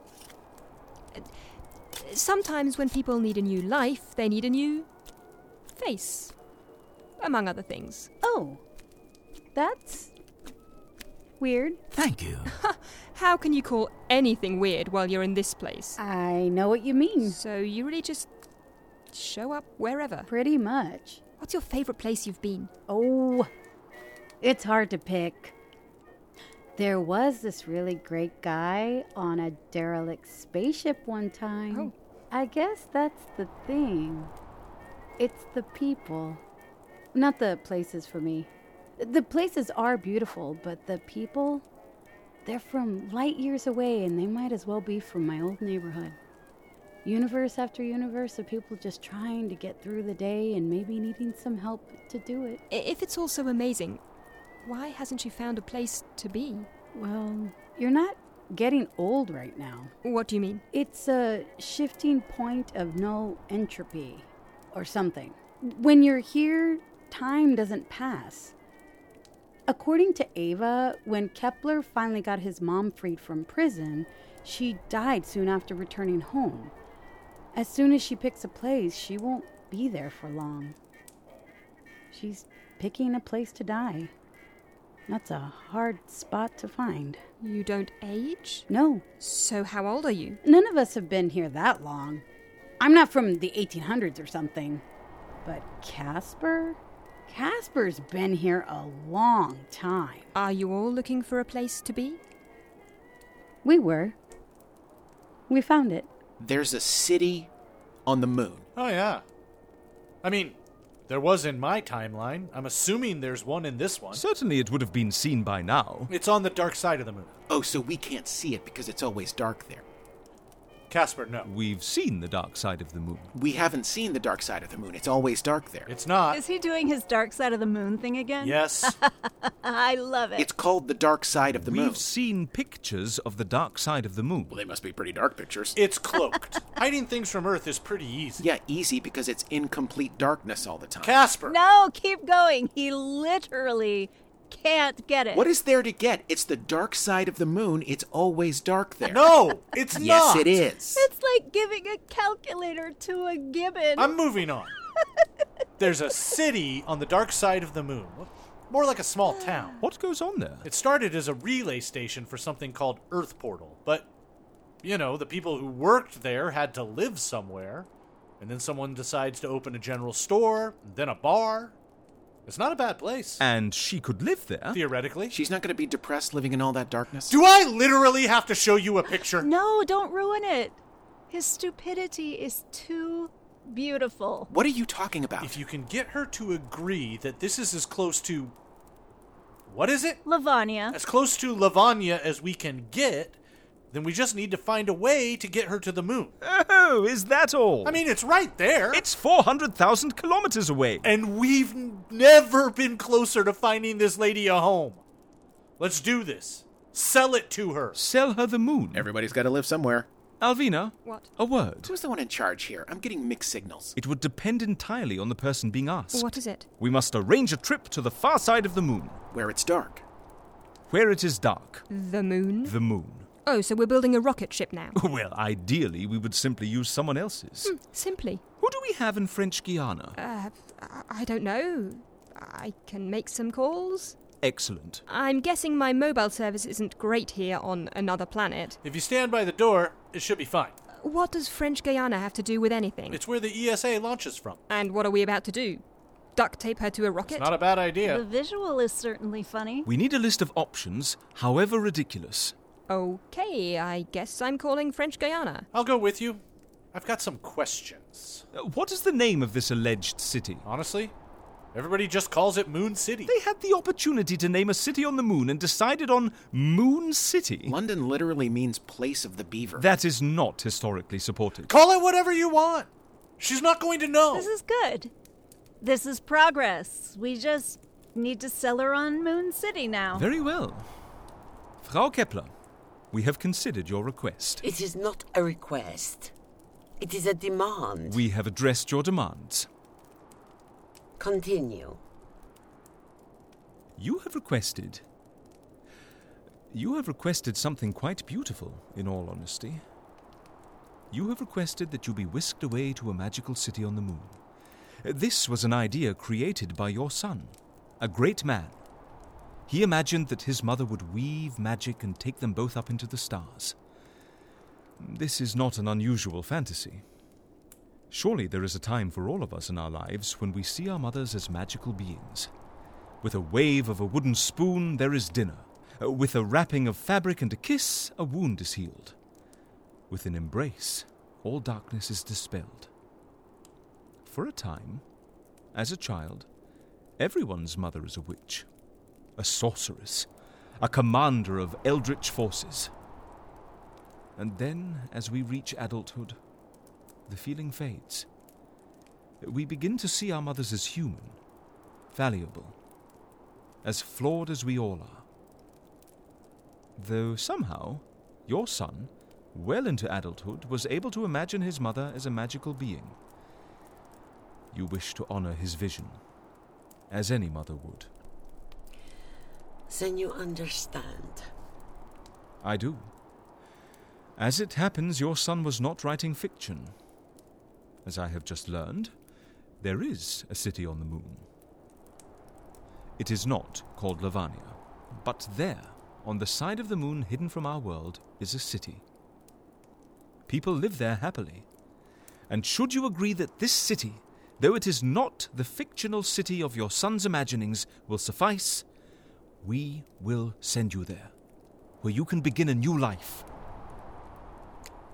Sometimes when people need a new life, they need a new face, among other things. Oh, that's weird. Thank you. How can you call anything weird while you're in this place? I know what you mean. So you really just show up wherever? Pretty much. What's your favorite place you've been? Oh, it's hard to pick. There was this really great guy on a derelict spaceship one time. Oh. I guess that's the thing. It's the people. Not the places for me. The places are beautiful, but the people, they're from light years away, and they might as well be from my old neighborhood. Universe after universe of people just trying to get through the day and maybe needing some help to do it. If it's all so amazing, why hasn't she found a place to be? Well, you're not getting old right now. What do you mean? It's a shifting point of no entropy or something. When you're here, time doesn't pass. According to Ava, when Kepler finally got his mom freed from prison, she died soon after returning home. As soon as she picks a place, she won't be there for long. She's picking a place to die. That's a hard spot to find. You don't age? No. So how old are you? None of us have been here that long. I'm not from the 1800s or something. But Casper? Casper's been here a long time. Are you all looking for a place to be? We were. We found it. There's a city on the moon. Oh, yeah. I mean, there was in my timeline. I'm assuming there's one in this one. Certainly it would have been seen by now. It's on the dark side of the moon. Oh, so we can't see it because it's always dark there. Casper, no. We've seen the dark side of the moon. We haven't seen the dark side of the moon. It's always dark there. It's not. Is he doing his dark side of the moon thing again? Yes. I love it. It's called the dark side of the moon. We've seen pictures of the dark side of the moon. Well, they must be pretty dark pictures. It's cloaked. Hiding things from Earth is pretty easy. Yeah, easy because it's in complete darkness all the time. Casper! No, keep going. He literally can't get it. What is there to get? It's the dark side of the moon. It's always dark there. No, it's not. Yes, it is. It's like giving a calculator to a gibbon. I'm moving on. There's a city on the dark side of the moon. More like a small town. What goes on there? It started as a relay station for something called Earth Portal. But, the people who worked there had to live somewhere. And then someone decides to open a general store, and then a bar. It's not a bad place. And she could live there? Theoretically. She's not going to be depressed living in all that darkness? Do I literally have to show you a picture? No, don't ruin it. His stupidity is too beautiful. What are you talking about? If you can get her to agree that this is as close to... What is it? Lavanya. As close to Lavanya as we can get, then we just need to find a way to get her to the moon. Oh, is that all? I mean, it's right there. It's 400,000 kilometers away. And we've never been closer to finding this lady a home. Let's do this. Sell it to her. Sell her the moon. Everybody's got to live somewhere. Alvina? What? A word. Who's the one in charge here? I'm getting mixed signals. It would depend entirely on the person being asked. What is it? We must arrange a trip to the far side of the moon. Where it's dark. Where it is dark. The moon? The moon. Oh, so we're building a rocket ship now? Well, ideally, we would simply use someone else's. Simply? Who do we have in French Guiana? I don't know. I can make some calls. Excellent. I'm guessing my mobile service isn't great here on another planet. If you stand by the door, it should be fine. What does French Guiana have to do with anything? It's where the ESA launches from. And what are we about to do? Duct tape her to a rocket? It's not a bad idea. The visual is certainly funny. We need a list of options, however ridiculous. Okay, I guess I'm calling French Guiana. I'll go with you. I've got some questions. What is the name of this alleged city? Honestly, everybody just calls it Moon City. They had the opportunity to name a city on the moon and decided on Moon City. London literally means place of the beaver. That is not historically supported. Call it whatever you want. She's not going to know. This is good. This is progress. We just need to sell her on Moon City now. Very well. Frau Kepler, we have considered your request. It is not a request. It is a demand. We have addressed your demands. Continue. You have requested something quite beautiful, in all honesty. You have requested that you be whisked away to a magical city on the moon. This was an idea created by your son, a great man. He imagined that his mother would weave magic and take them both up into the stars. This is not an unusual fantasy. Surely there is a time for all of us in our lives when we see our mothers as magical beings. With a wave of a wooden spoon, there is dinner. With a wrapping of fabric and a kiss, a wound is healed. With an embrace, all darkness is dispelled. For a time, as a child, everyone's mother is a witch, a sorceress, a commander of eldritch forces. And then, as we reach adulthood, the feeling fades. We begin to see our mothers as human, valuable, as flawed as we all are. Though somehow, your son, well into adulthood, was able to imagine his mother as a magical being. You wish to honor his vision, as any mother would. Then you understand. I do. As it happens, your son was not writing fiction. As I have just learned, there is a city on the moon. It is not called Lavanya, but there, on the side of the moon hidden from our world, is a city. People live there happily. And should you agree that this city, though it is not the fictional city of your son's imaginings, will suffice, we will send you there, where you can begin a new life.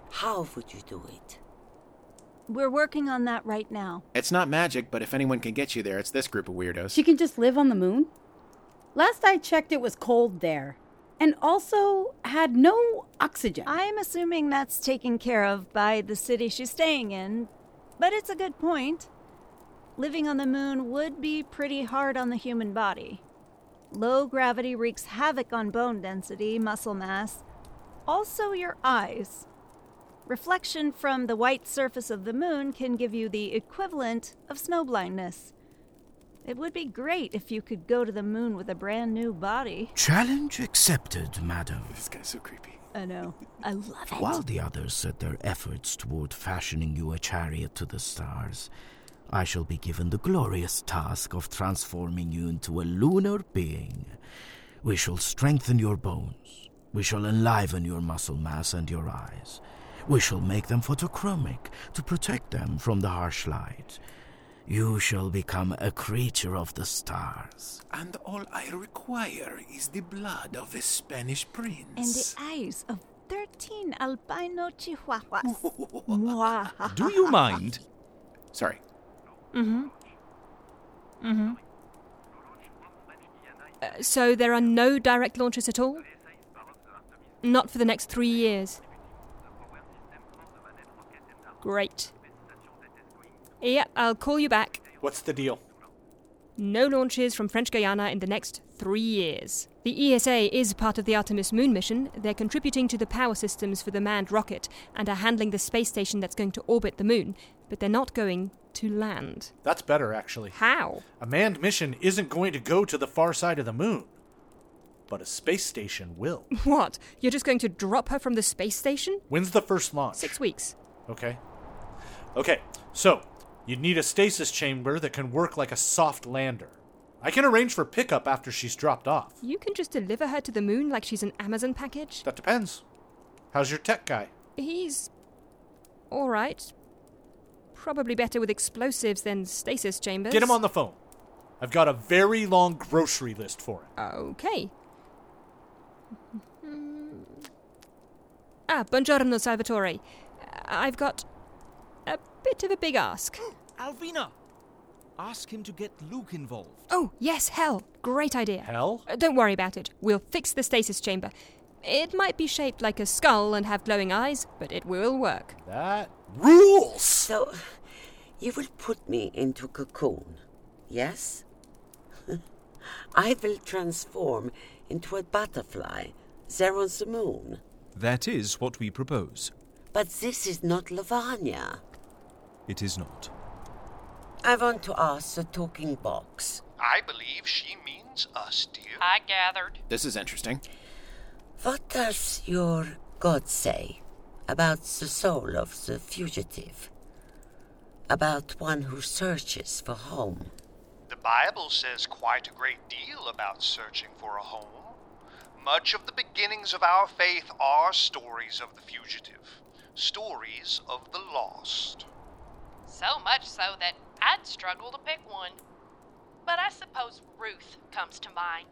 How would you do it? We're working on that right now. It's not magic, but if anyone can get you there, it's this group of weirdos. She can just live on the moon? Last I checked, it was cold there. And also had no oxygen. I'm assuming that's taken care of by the city she's staying in, but it's a good point. Living on the moon would be pretty hard on the human body. Low gravity wreaks havoc on bone density, muscle mass, also your eyes. Reflection from the white surface of the moon can give you the equivalent of snowblindness. It would be great if you could go to the moon with a brand new body. Challenge accepted, madam. This guy's so creepy. I know. I love it. While the others set their efforts toward fashioning you a chariot to the stars, I shall be given the glorious task of transforming you into a lunar being. We shall strengthen your bones. We shall enliven your muscle mass and your eyes. We shall make them photochromic to protect them from the harsh light. You shall become a creature of the stars. And all I require is the blood of a Spanish prince. And the eyes of 13 albino chihuahuas. Do you mind? Sorry. So there are no direct launches at all? Not for the next 3 years. Great. Yeah, I'll call you back. What's the deal? No launches from French Guiana in the next 3 years. The ESA is part of the Artemis moon mission. They're contributing to the power systems for the manned rocket and are handling the space station that's going to orbit the moon, but they're not going to land. That's better, actually. How? A manned mission isn't going to go to the far side of the moon, but a space station will. What? You're just going to drop her from the space station? When's the first launch? 6 weeks. Okay, so you'd need a stasis chamber that can work like a soft lander. I can arrange for pickup after she's dropped off. You can just deliver her to the moon like she's an Amazon package? That depends. How's your tech guy? He's all right. Probably better with explosives than stasis chambers. Get him on the phone. I've got a very long grocery list for him. Okay. Buongiorno, Salvatore. I've got a bit of a big ask. Alvina! Ask him to get Luke involved. Oh, yes, hell. Great idea. Hell? Don't worry about it. We'll fix the stasis chamber. It might be shaped like a skull and have glowing eyes, but it will work. That rules! So, you will put me into cocoon, yes? I will transform into a butterfly there on the moon. That is what we propose. But this is not Lavanya. It is not. I want to ask the talking box. I believe she means us, dear. I gathered. This is interesting. What does your God say about the soul of the fugitive? About one who searches for home? The Bible says quite a great deal about searching for a home. Much of the beginnings of our faith are stories of the fugitive, stories of the lost. So much so that I'd struggle to pick one. But I suppose Ruth comes to mind.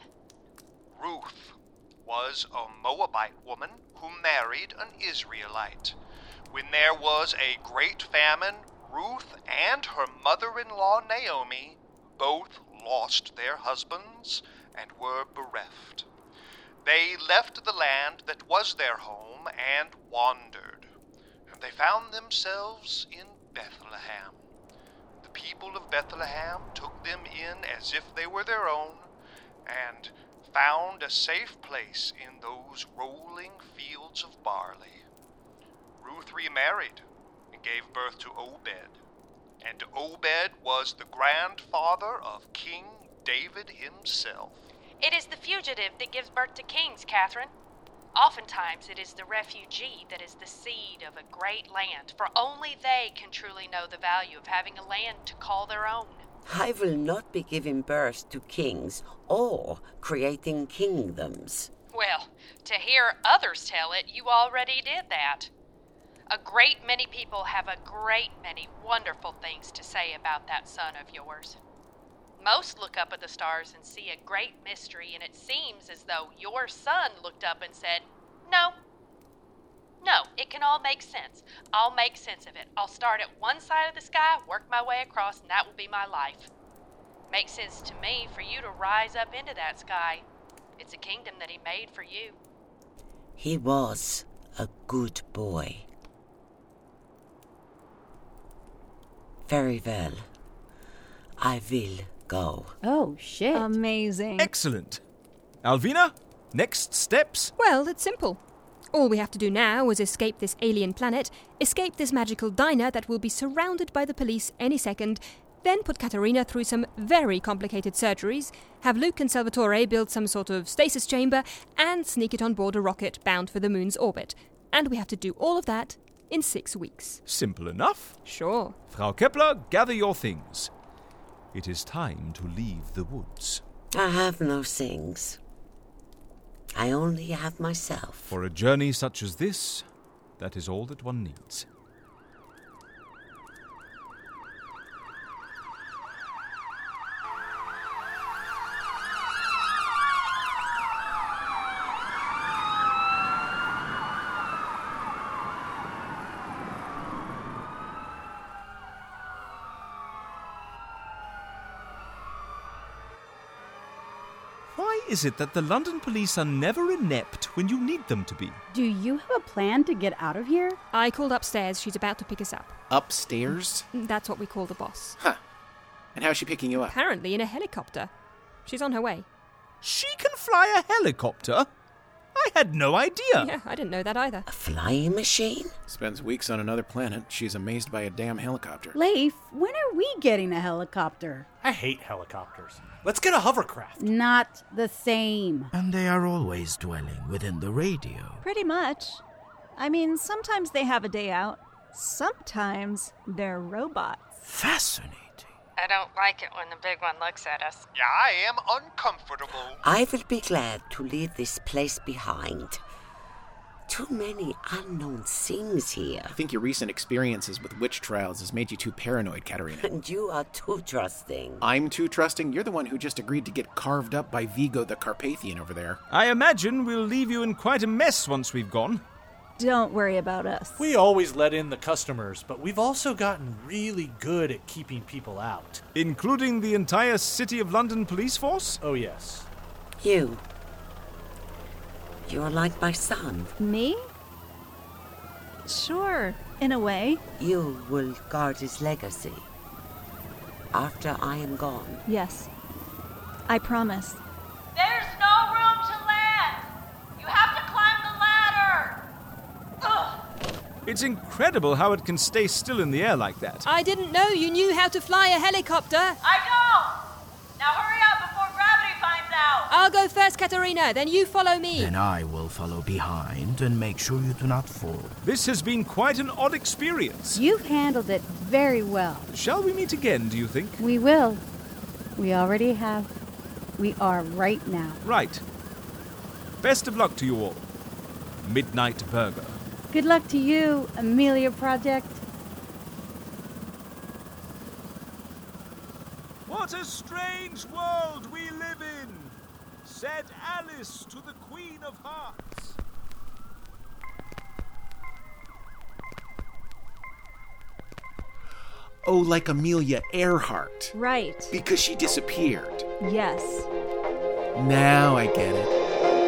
Ruth was a Moabite woman who married an Israelite. When there was a great famine, Ruth and her mother-in-law Naomi both lost their husbands and were bereft. They left the land that was their home and wandered, and they found themselves in Bethlehem. The people of Bethlehem took them in as if they were their own, and found a safe place in those rolling fields of barley. Ruth remarried and gave birth to Obed, and Obed was the grandfather of King David himself. It is the fugitive that gives birth to kings, Catherine. Oftentimes it is the refugee that is the seed of a great land, for only they can truly know the value of having a land to call their own. I will not be giving birth to kings or creating kingdoms. Well, to hear others tell it, you already did that. A great many people have a great many wonderful things to say about that son of yours. Most look up at the stars and see a great mystery, and it seems as though your son looked up and said, No, No, it can all make sense. I'll make sense of it. I'll start at one side of the sky, work my way across, and that will be my life. Makes sense to me for you to rise up into that sky. It's a kingdom that he made for you. He was a good boy. Very well. I will go. Oh, shit. Amazing. Excellent. Alvina, next steps? Well, it's simple. All we have to do now is escape this alien planet, escape this magical diner that will be surrounded by the police any second, then put Katerina through some very complicated surgeries, have Luke and Salvatore build some sort of stasis chamber, and sneak it on board a rocket bound for the moon's orbit. And we have to do all of that in 6 weeks. Simple enough. Sure. Frau Kepler, gather your things. It is time to leave the woods. I have no things. I only have myself. For a journey such as this, that is all that one needs. Why is it that the London police are never inept when you need them to be? Do you have a plan to get out of here? I called upstairs. She's about to pick us up. Upstairs? That's what we call the boss. Huh. And how's she picking you up? Apparently in a helicopter. She's on her way. She can fly a helicopter? I had no idea. Yeah, I didn't know that either. A flying machine? Spends weeks on another planet. She's amazed by a damn helicopter. Leif, when are we getting a helicopter? I hate helicopters. Let's get a hovercraft. Not the same. And they are always dwelling within the radio. Pretty much. I mean, sometimes they have a day out. Sometimes they're robots. Fascinating. I don't like it when the big one looks at us. Yeah, I am uncomfortable. I will be glad to leave this place behind. Too many unknown things here. I think your recent experiences with witch trials has made you too paranoid, Katerina. And you are too trusting. I'm too trusting? You're the one who just agreed to get carved up by Vigo the Carpathian over there. I imagine we'll leave you in quite a mess once we've gone. Don't worry about us. We always let in the customers, but we've also gotten really good at keeping people out. Including the entire City of London police force? Oh, yes. You are like my son. Me? Sure, in a way. You will guard his legacy after I am gone. Yes, I promise. There's no room to land! You have to climb the ladder! Ugh. It's incredible how it can stay still in the air like that. I didn't know you knew how to fly a helicopter. I don't! Now hurry up before gravity finds out! I'll go first, Katerina, then you follow me. Then I will follow behind and make sure you do not fall. This has been quite an odd experience. You've handled it very well. Shall we meet again, do you think? We will. We already have. We are right now. Right. Best of luck to you all. Midnight Burger. Good luck to you, Amelia Project. What a strange world we live in, said Alice to the Queen of Hearts. Oh, like Amelia Earhart. Right. Because she disappeared. Yes. Now I get it.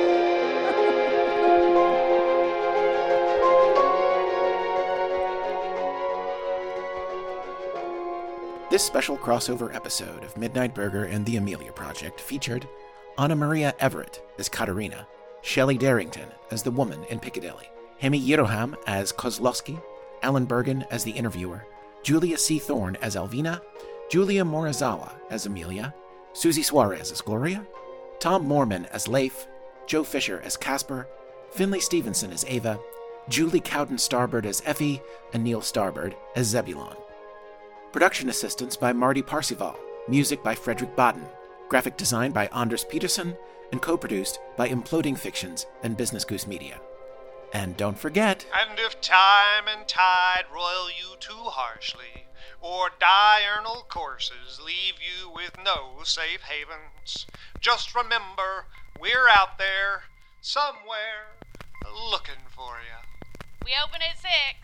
This special crossover episode of Midnight Burger and the Amelia Project featured Anna Maria Everett as Katerina, Shelley Darrington as the woman in Piccadilly, Hemi Yiroham as Kozlowski, Alan Bergen as the interviewer, Julia C. Thorne as Alvina, Julia Morizawa as Amelia, Susie Suarez as Gloria, Tom Moorman as Leif, Joe Fisher as Casper, Finley Stevenson as Ava, Julie Cowden Starbird as Effie, and Neil Starbird as Zebulon. Production assistance by Marty Parsival, music by Frederick Baden, graphic design by Anders Peterson, and co-produced by Imploding Fictions and Business Goose Media. And don't forget... And if time and tide roil you too harshly, or diurnal courses leave you with no safe havens, just remember, we're out there, somewhere, looking for you. We open at 6.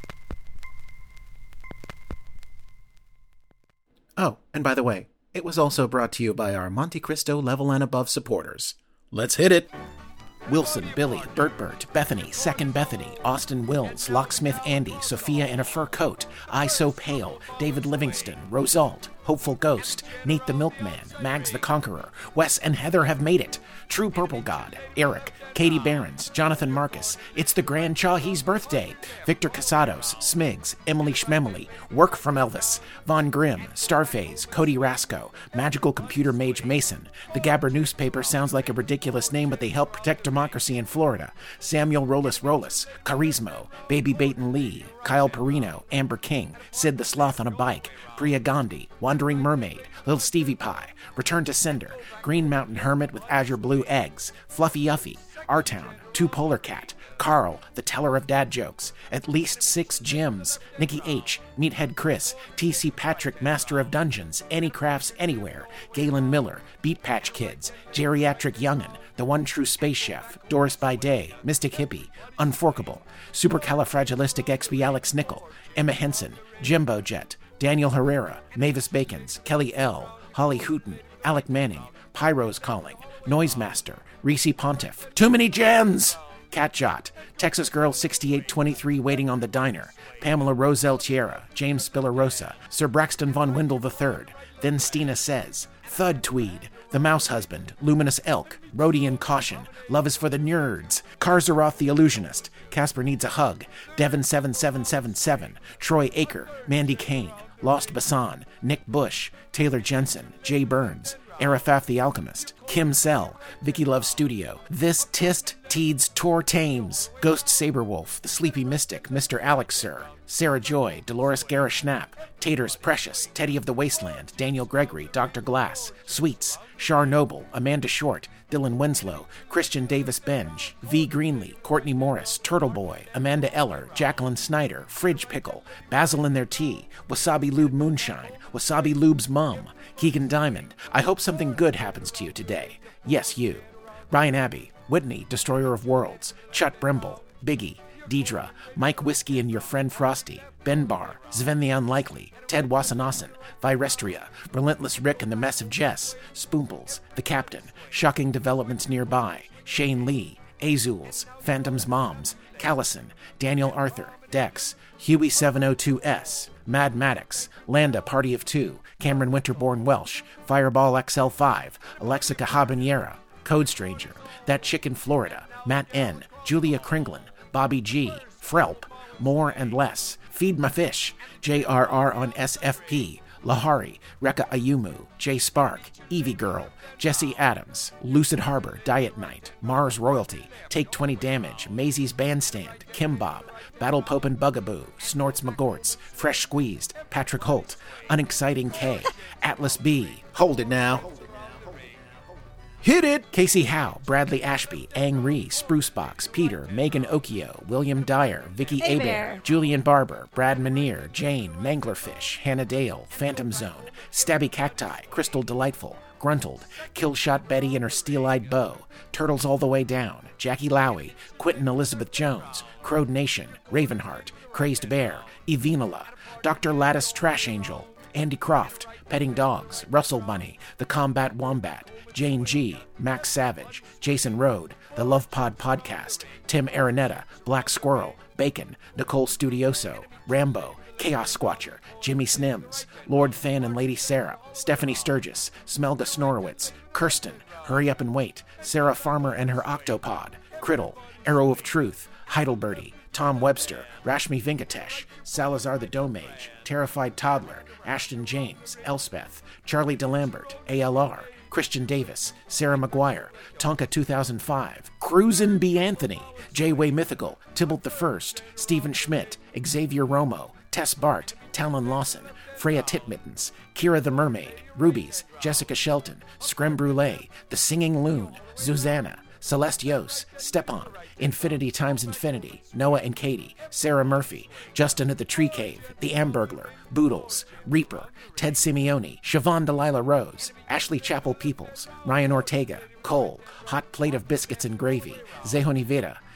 Oh, and by the way, it was also brought to you by our Monte Cristo level and above supporters. Let's hit it! Wilson, Billy, Bert, Bethany, Second Bethany, Austin Wills, Locksmith Andy, Sophia in a fur coat, I So Pale, David Livingston, Rosalt, Hopeful Ghost, Nate the Milkman, Mags the Conqueror, Wes and Heather have made it, True Purple God, Eric, Katie Behrens, Jonathan Marcus, It's the Grand Chahi's Birthday, Victor Casados, Smigs, Emily Schmemily, Work from Elvis, Von Grimm, Starfaze, Cody Rasco, Magical Computer Mage Mason, The Gabber Newspaper sounds like a ridiculous name, but they help protect democracy in Florida, Samuel Rollis, Charismo, Baby Baton Lee, Kyle Perino, Amber King, Sid the Sloth on a Bike, Priya Gandhi, Wandering Mermaid, Little Stevie Pie, Return to Cinder, Green Mountain Hermit with Azure Blue Eggs, Fluffy Yuffie, R-Town, Two Polar Cat, Carl, the Teller of Dad Jokes, At Least 6 Gyms, Nikki H., Meathead Chris, T.C. Patrick, Master of Dungeons, Any Crafts Anywhere, Galen Miller, Beat Patch Kids, Geriatric Youngin', The One True Space Chef, Doris by Day, Mystic Hippie, Unforkable, Supercalifragilisticexpialix Nickel, Emma Henson, Jimbo Jet, Daniel Herrera, Mavis Bacons, Kelly L., Holly Hooten, Alec Manning, Pyro's Calling, Noisemaster, Reese Pontiff, Too Many Gens! Catjot, Texas Girl 6823 Waiting on the Diner, Pamela Roselle Tierra, James Spillarosa, Sir Braxton Von Windle III, Then Stina Says, Thud Tweed, The Mouse Husband, Luminous Elk, Rhodian Caution, Love is for the Nerds, Karzaroth the Illusionist, Casper Needs a Hug, Devon7777, Troy Aker, Mandy Kane, Lost Basan, Nick Bush, Taylor Jensen, Jay Burns, Arafaf the Alchemist, Kim Sell, Vicky Love Studio, This Tist Teeds Tor Tames, Ghost Saberwolf, The Sleepy Mystic, Mr. Alex Sir, Sarah Joy, Dolores Garishnapp, Taters Precious, Teddy of the Wasteland, Daniel Gregory, Dr. Glass, Sweets, Char Noble, Amanda Short, Dylan Winslow, Christian Davis Benj, V. Greenlee, Courtney Morris, Turtle Boy, Amanda Eller, Jacqueline Snyder, Fridge Pickle, Basil in Their Tea, Wasabi Lube Moonshine, Wasabi Lube's Mum, Keegan Diamond, I hope something good happens to you today. Yes, you. Ryan Abbey, Whitney, Destroyer of Worlds, Chut Brimble, Biggie, Deidre, Mike Whiskey and Your Friend Frosty, Ben Barr, Sven the Unlikely, Ted Wasanasan, Virestria, Relentless Rick and the Mess of Jess, Spoomples, The Captain, Shocking Developments Nearby, Shane Lee, Azules, Phantom's Moms, Callison, Daniel Arthur, Dex, Huey702S, Mad Maddox, Landa Party of Two, Cameron Winterborn Welsh, Fireball XL5, Alexica Habanera, Code Stranger, That Chick in Florida, Matt N., Julia Kringlin, Bobby G., Frelp, More and Less, Feed My Fish, JRR on SFP, Lahari, Rekka Ayumu, Jay Spark, Evie Girl, Jesse Adams, Lucid Harbor, Diet Night, Mars Royalty, Take 20 Damage, Maisie's Bandstand, Kim Bob, Battle Pope and Bugaboo, Snorts McGorts, Fresh Squeezed, Patrick Holt, Unexciting K, Atlas B, Hold It Now, Hit It! Casey Howe, Bradley Ashby, Ang Ree, Spruce Box, Peter, Megan Okio, William Dyer, Vicky Abear, Julian Barber, Brad Manier, Jane, Manglerfish, Hannah Dale, Phantom Zone, Stabby Cacti, Crystal Delightful, Gruntled, Killshot Betty and her Steel-Eyed Bow, Turtles All the Way Down, Jackie Lowy, Quentin Elizabeth Jones, Crowed Nation, Ravenheart, Crazed Bear, Evinola, Dr. Lattice Trash Angel, Andy Croft, Petting Dogs, Russell Bunny, The Combat Wombat, Jane G., Max Savage, Jason Rode, The Love Pod Podcast, Tim Aranetta, Black Squirrel, Bacon, Nicole Studioso, Rambo, Chaos Squatcher, Jimmy Snims, Lord Than and Lady Sarah, Stephanie Sturgis, Smelga Snorowitz, Kirsten, Hurry Up and Wait, Sarah Farmer and her Octopod, Criddle, Arrow of Truth, Heidelberty, Tom Webster, Rashmi Venkatesh, Salazar the Domage, Terrified Toddler, Ashton James, Elspeth, Charlie DeLambert, ALR, Christian Davis, Sarah McGuire, Tonka 2005, Cruisin' B. Anthony, J-Way Mythical, Tybalt the First, Stephen Schmidt, Xavier Romo, Tess Bart, Talon Lawson, Freya Titmittens, Kira the Mermaid, Rubies, Jessica Shelton, Screme Brulee, The Singing Loon, Zuzana, Celeste Yos, Stepan, Infinity Times Infinity, Noah and Katie, Sarah Murphy, Justin at the Tree Cave, The Ambergler, Boodles, Reaper, Ted Simeone, Siobhan Delilah Rose, Ashley Chapel Peoples, Ryan Ortega, Cole, Hot Plate of Biscuits and Gravy, Zehoni Vera,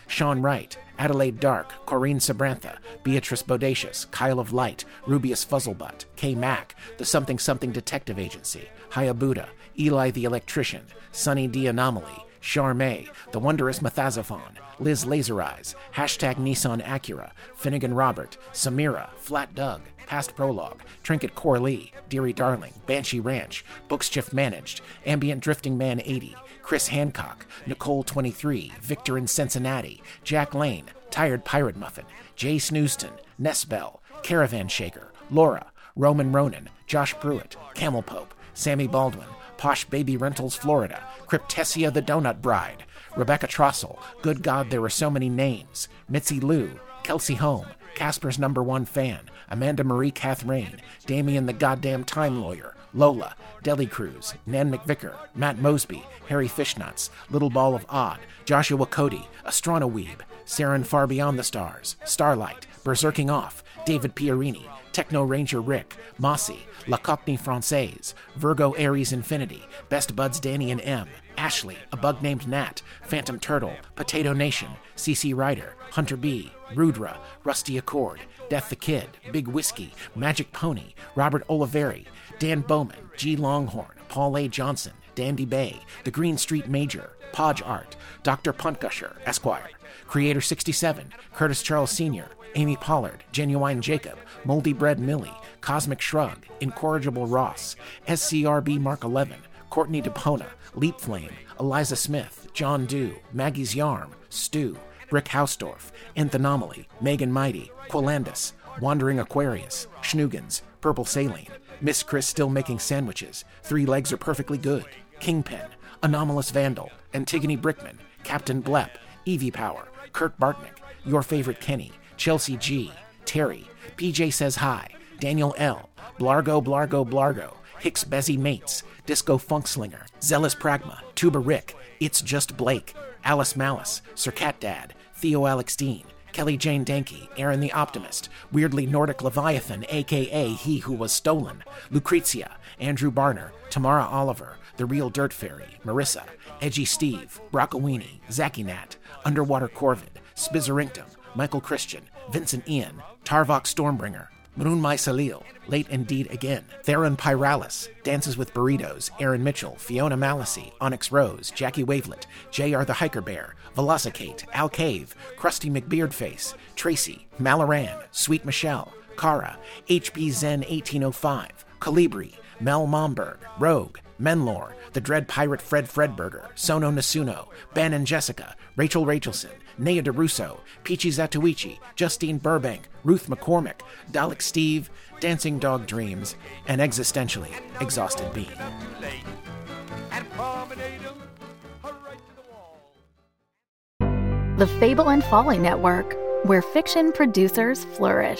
Sean Wright, Adelaide Dark, Corinne Sabrantha, Beatrice Bodacious, Kyle of Light, Rubius Fuzzlebutt, K. Mack, The Something Something Detective Agency, Hayabuda, Eli the Electrician, Sunny D. Anomaly, Charmay, The Wondrous Methazophon, Liz Laser Eyes, hashtag Nissan Acura, Finnegan Robert, Samira, Flat Doug, Past Prologue, Trinket Corley, Deary Darling, Banshee Ranch, Bookshift Managed, Ambient Drifting Man 80, Chris Hancock, Nicole 23, Victor in Cincinnati, Jack Lane, Tired Pirate Muffin, Jay Snooston, Nesbell, Caravan Shaker, Laura, Roman Ronan, Josh Pruitt, Camel Pope, Sammy Baldwin, Posh Baby Rentals Florida, Cryptesia the Donut Bride, Rebecca Trossel, Good God There Were So Many Names, Mitzi Lou, Kelsey Home, Casper's #1 fan, Amanda Marie Catherine, Damien the Goddamn Time Lawyer, Lola, Deli Cruz, Nan McVicker, Matt Mosby, Harry Fishnuts, Little Ball of Odd, Joshua Cody, Astronoweeb, Saren Far Beyond the Stars, Starlight, Berserking Off, David Pierini, Techno Ranger Rick, Mossy, La Cockney Française, Virgo Aries Infinity, Best Buds Danny and M, Ashley, A Bug Named Nat, Phantom Turtle, Potato Nation, CC Ryder, Hunter B, Rudra, Rusty Accord, Death the Kid, Big Whiskey, Magic Pony, Robert Oliveri, Dan Bowman, G. Longhorn, Paul A. Johnson, Dandy Bay, The Green Street Major, Podge Art, Dr. Puntgusher, Esquire, Creator 67, Curtis Charles Sr., Amy Pollard, Genuine Jacob, Moldy Bread Millie, Cosmic Shrug, Incorrigible Ross, SCRB Mark 11, Courtney DePona, Leap Flame, Eliza Smith, John Dew, Maggie's Yarm, Stu, Rick Hausdorff, Nth Anomaly, Megan Mighty, Quilandus, Wandering Aquarius, Schnugens, Purple Saline, Miss Chris Still Making Sandwiches, Three Legs Are Perfectly Good, Kingpin, Anomalous Vandal, Antigone Brickman, Captain Blep, Evie Power, Kurt Bartnick, Your Favorite Kenny, Chelsea G, Terry, PJ Says Hi, Daniel L, Blargo, Hicks Bezzy Mates, Disco Funkslinger, Zealous Pragma, Tuba Rick, It's Just Blake, Alice Malice, Sir Cat Dad, Theo Alex Dean, Kelly Jane Danke, Aaron the Optimist, Weirdly Nordic Leviathan, a.k.a. He Who Was Stolen, Lucrezia, Andrew Barner, Tamara Oliver, The Real Dirt Fairy, Marissa, Edgy Steve, Brockawini, Zacky Nat, Underwater Corvid, Spizzerinctum, Michael Christian, Vincent Ian, Tarvok Stormbringer, Mrunmai Salil, Late Indeed Again, Theron Pyralis, Dances with Burritos, Aaron Mitchell, Fiona Malasey, Onyx Rose, Jackie Wavelet, J.R. the Hiker Bear, Velocicate, Al Cave, Krusty McBeardface, Tracy, Malaran, Sweet Michelle, Kara, HB Zen 1805, Calibri, Mel Momberg, Rogue, Menlor, The Dread Pirate Fred Fredberger, Sono Nasuno, Ben and Jessica, Rachel Rachelson, Nea DeRusso, Peachy Zatuichi, Justine Burbank, Ruth McCormick, Dalek Steve, Dancing Dog Dreams, and existentially Exhausted Being. The Fable and Folly Network, where fiction producers flourish.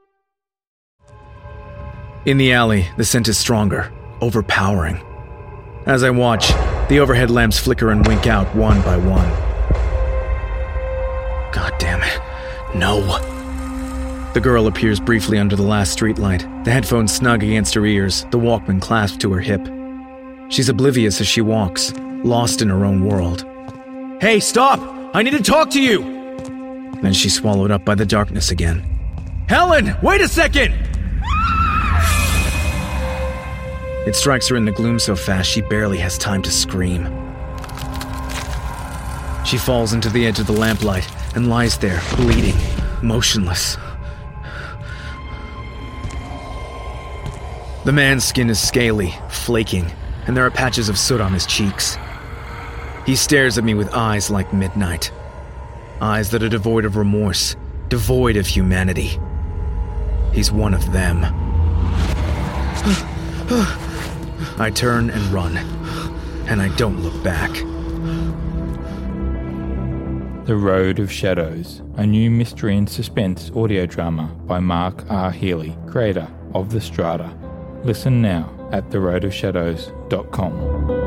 In the alley, the scent is stronger, overpowering. As I watch, the overhead lamps flicker and wink out one by one. God damn it. No. The girl appears briefly under the last streetlight, the headphones snug against her ears, the Walkman clasped to her hip. She's oblivious as she walks, lost in her own world. Hey, stop! I need to talk to you! Then she's swallowed up by the darkness again. Helen, wait a second! It strikes her in the gloom so fast she barely has time to scream. She falls into the edge of the lamplight and lies there, bleeding, motionless. The man's skin is scaly, flaking, and there are patches of soot on his cheeks. He stares at me with eyes like midnight. Eyes that are devoid of remorse, devoid of humanity. He's one of them. I turn and run, and I don't look back. The Road of Shadows, a new mystery and suspense audio drama by Mark R. Healy, creator of The Strata. Listen now at theroadofshadows.com.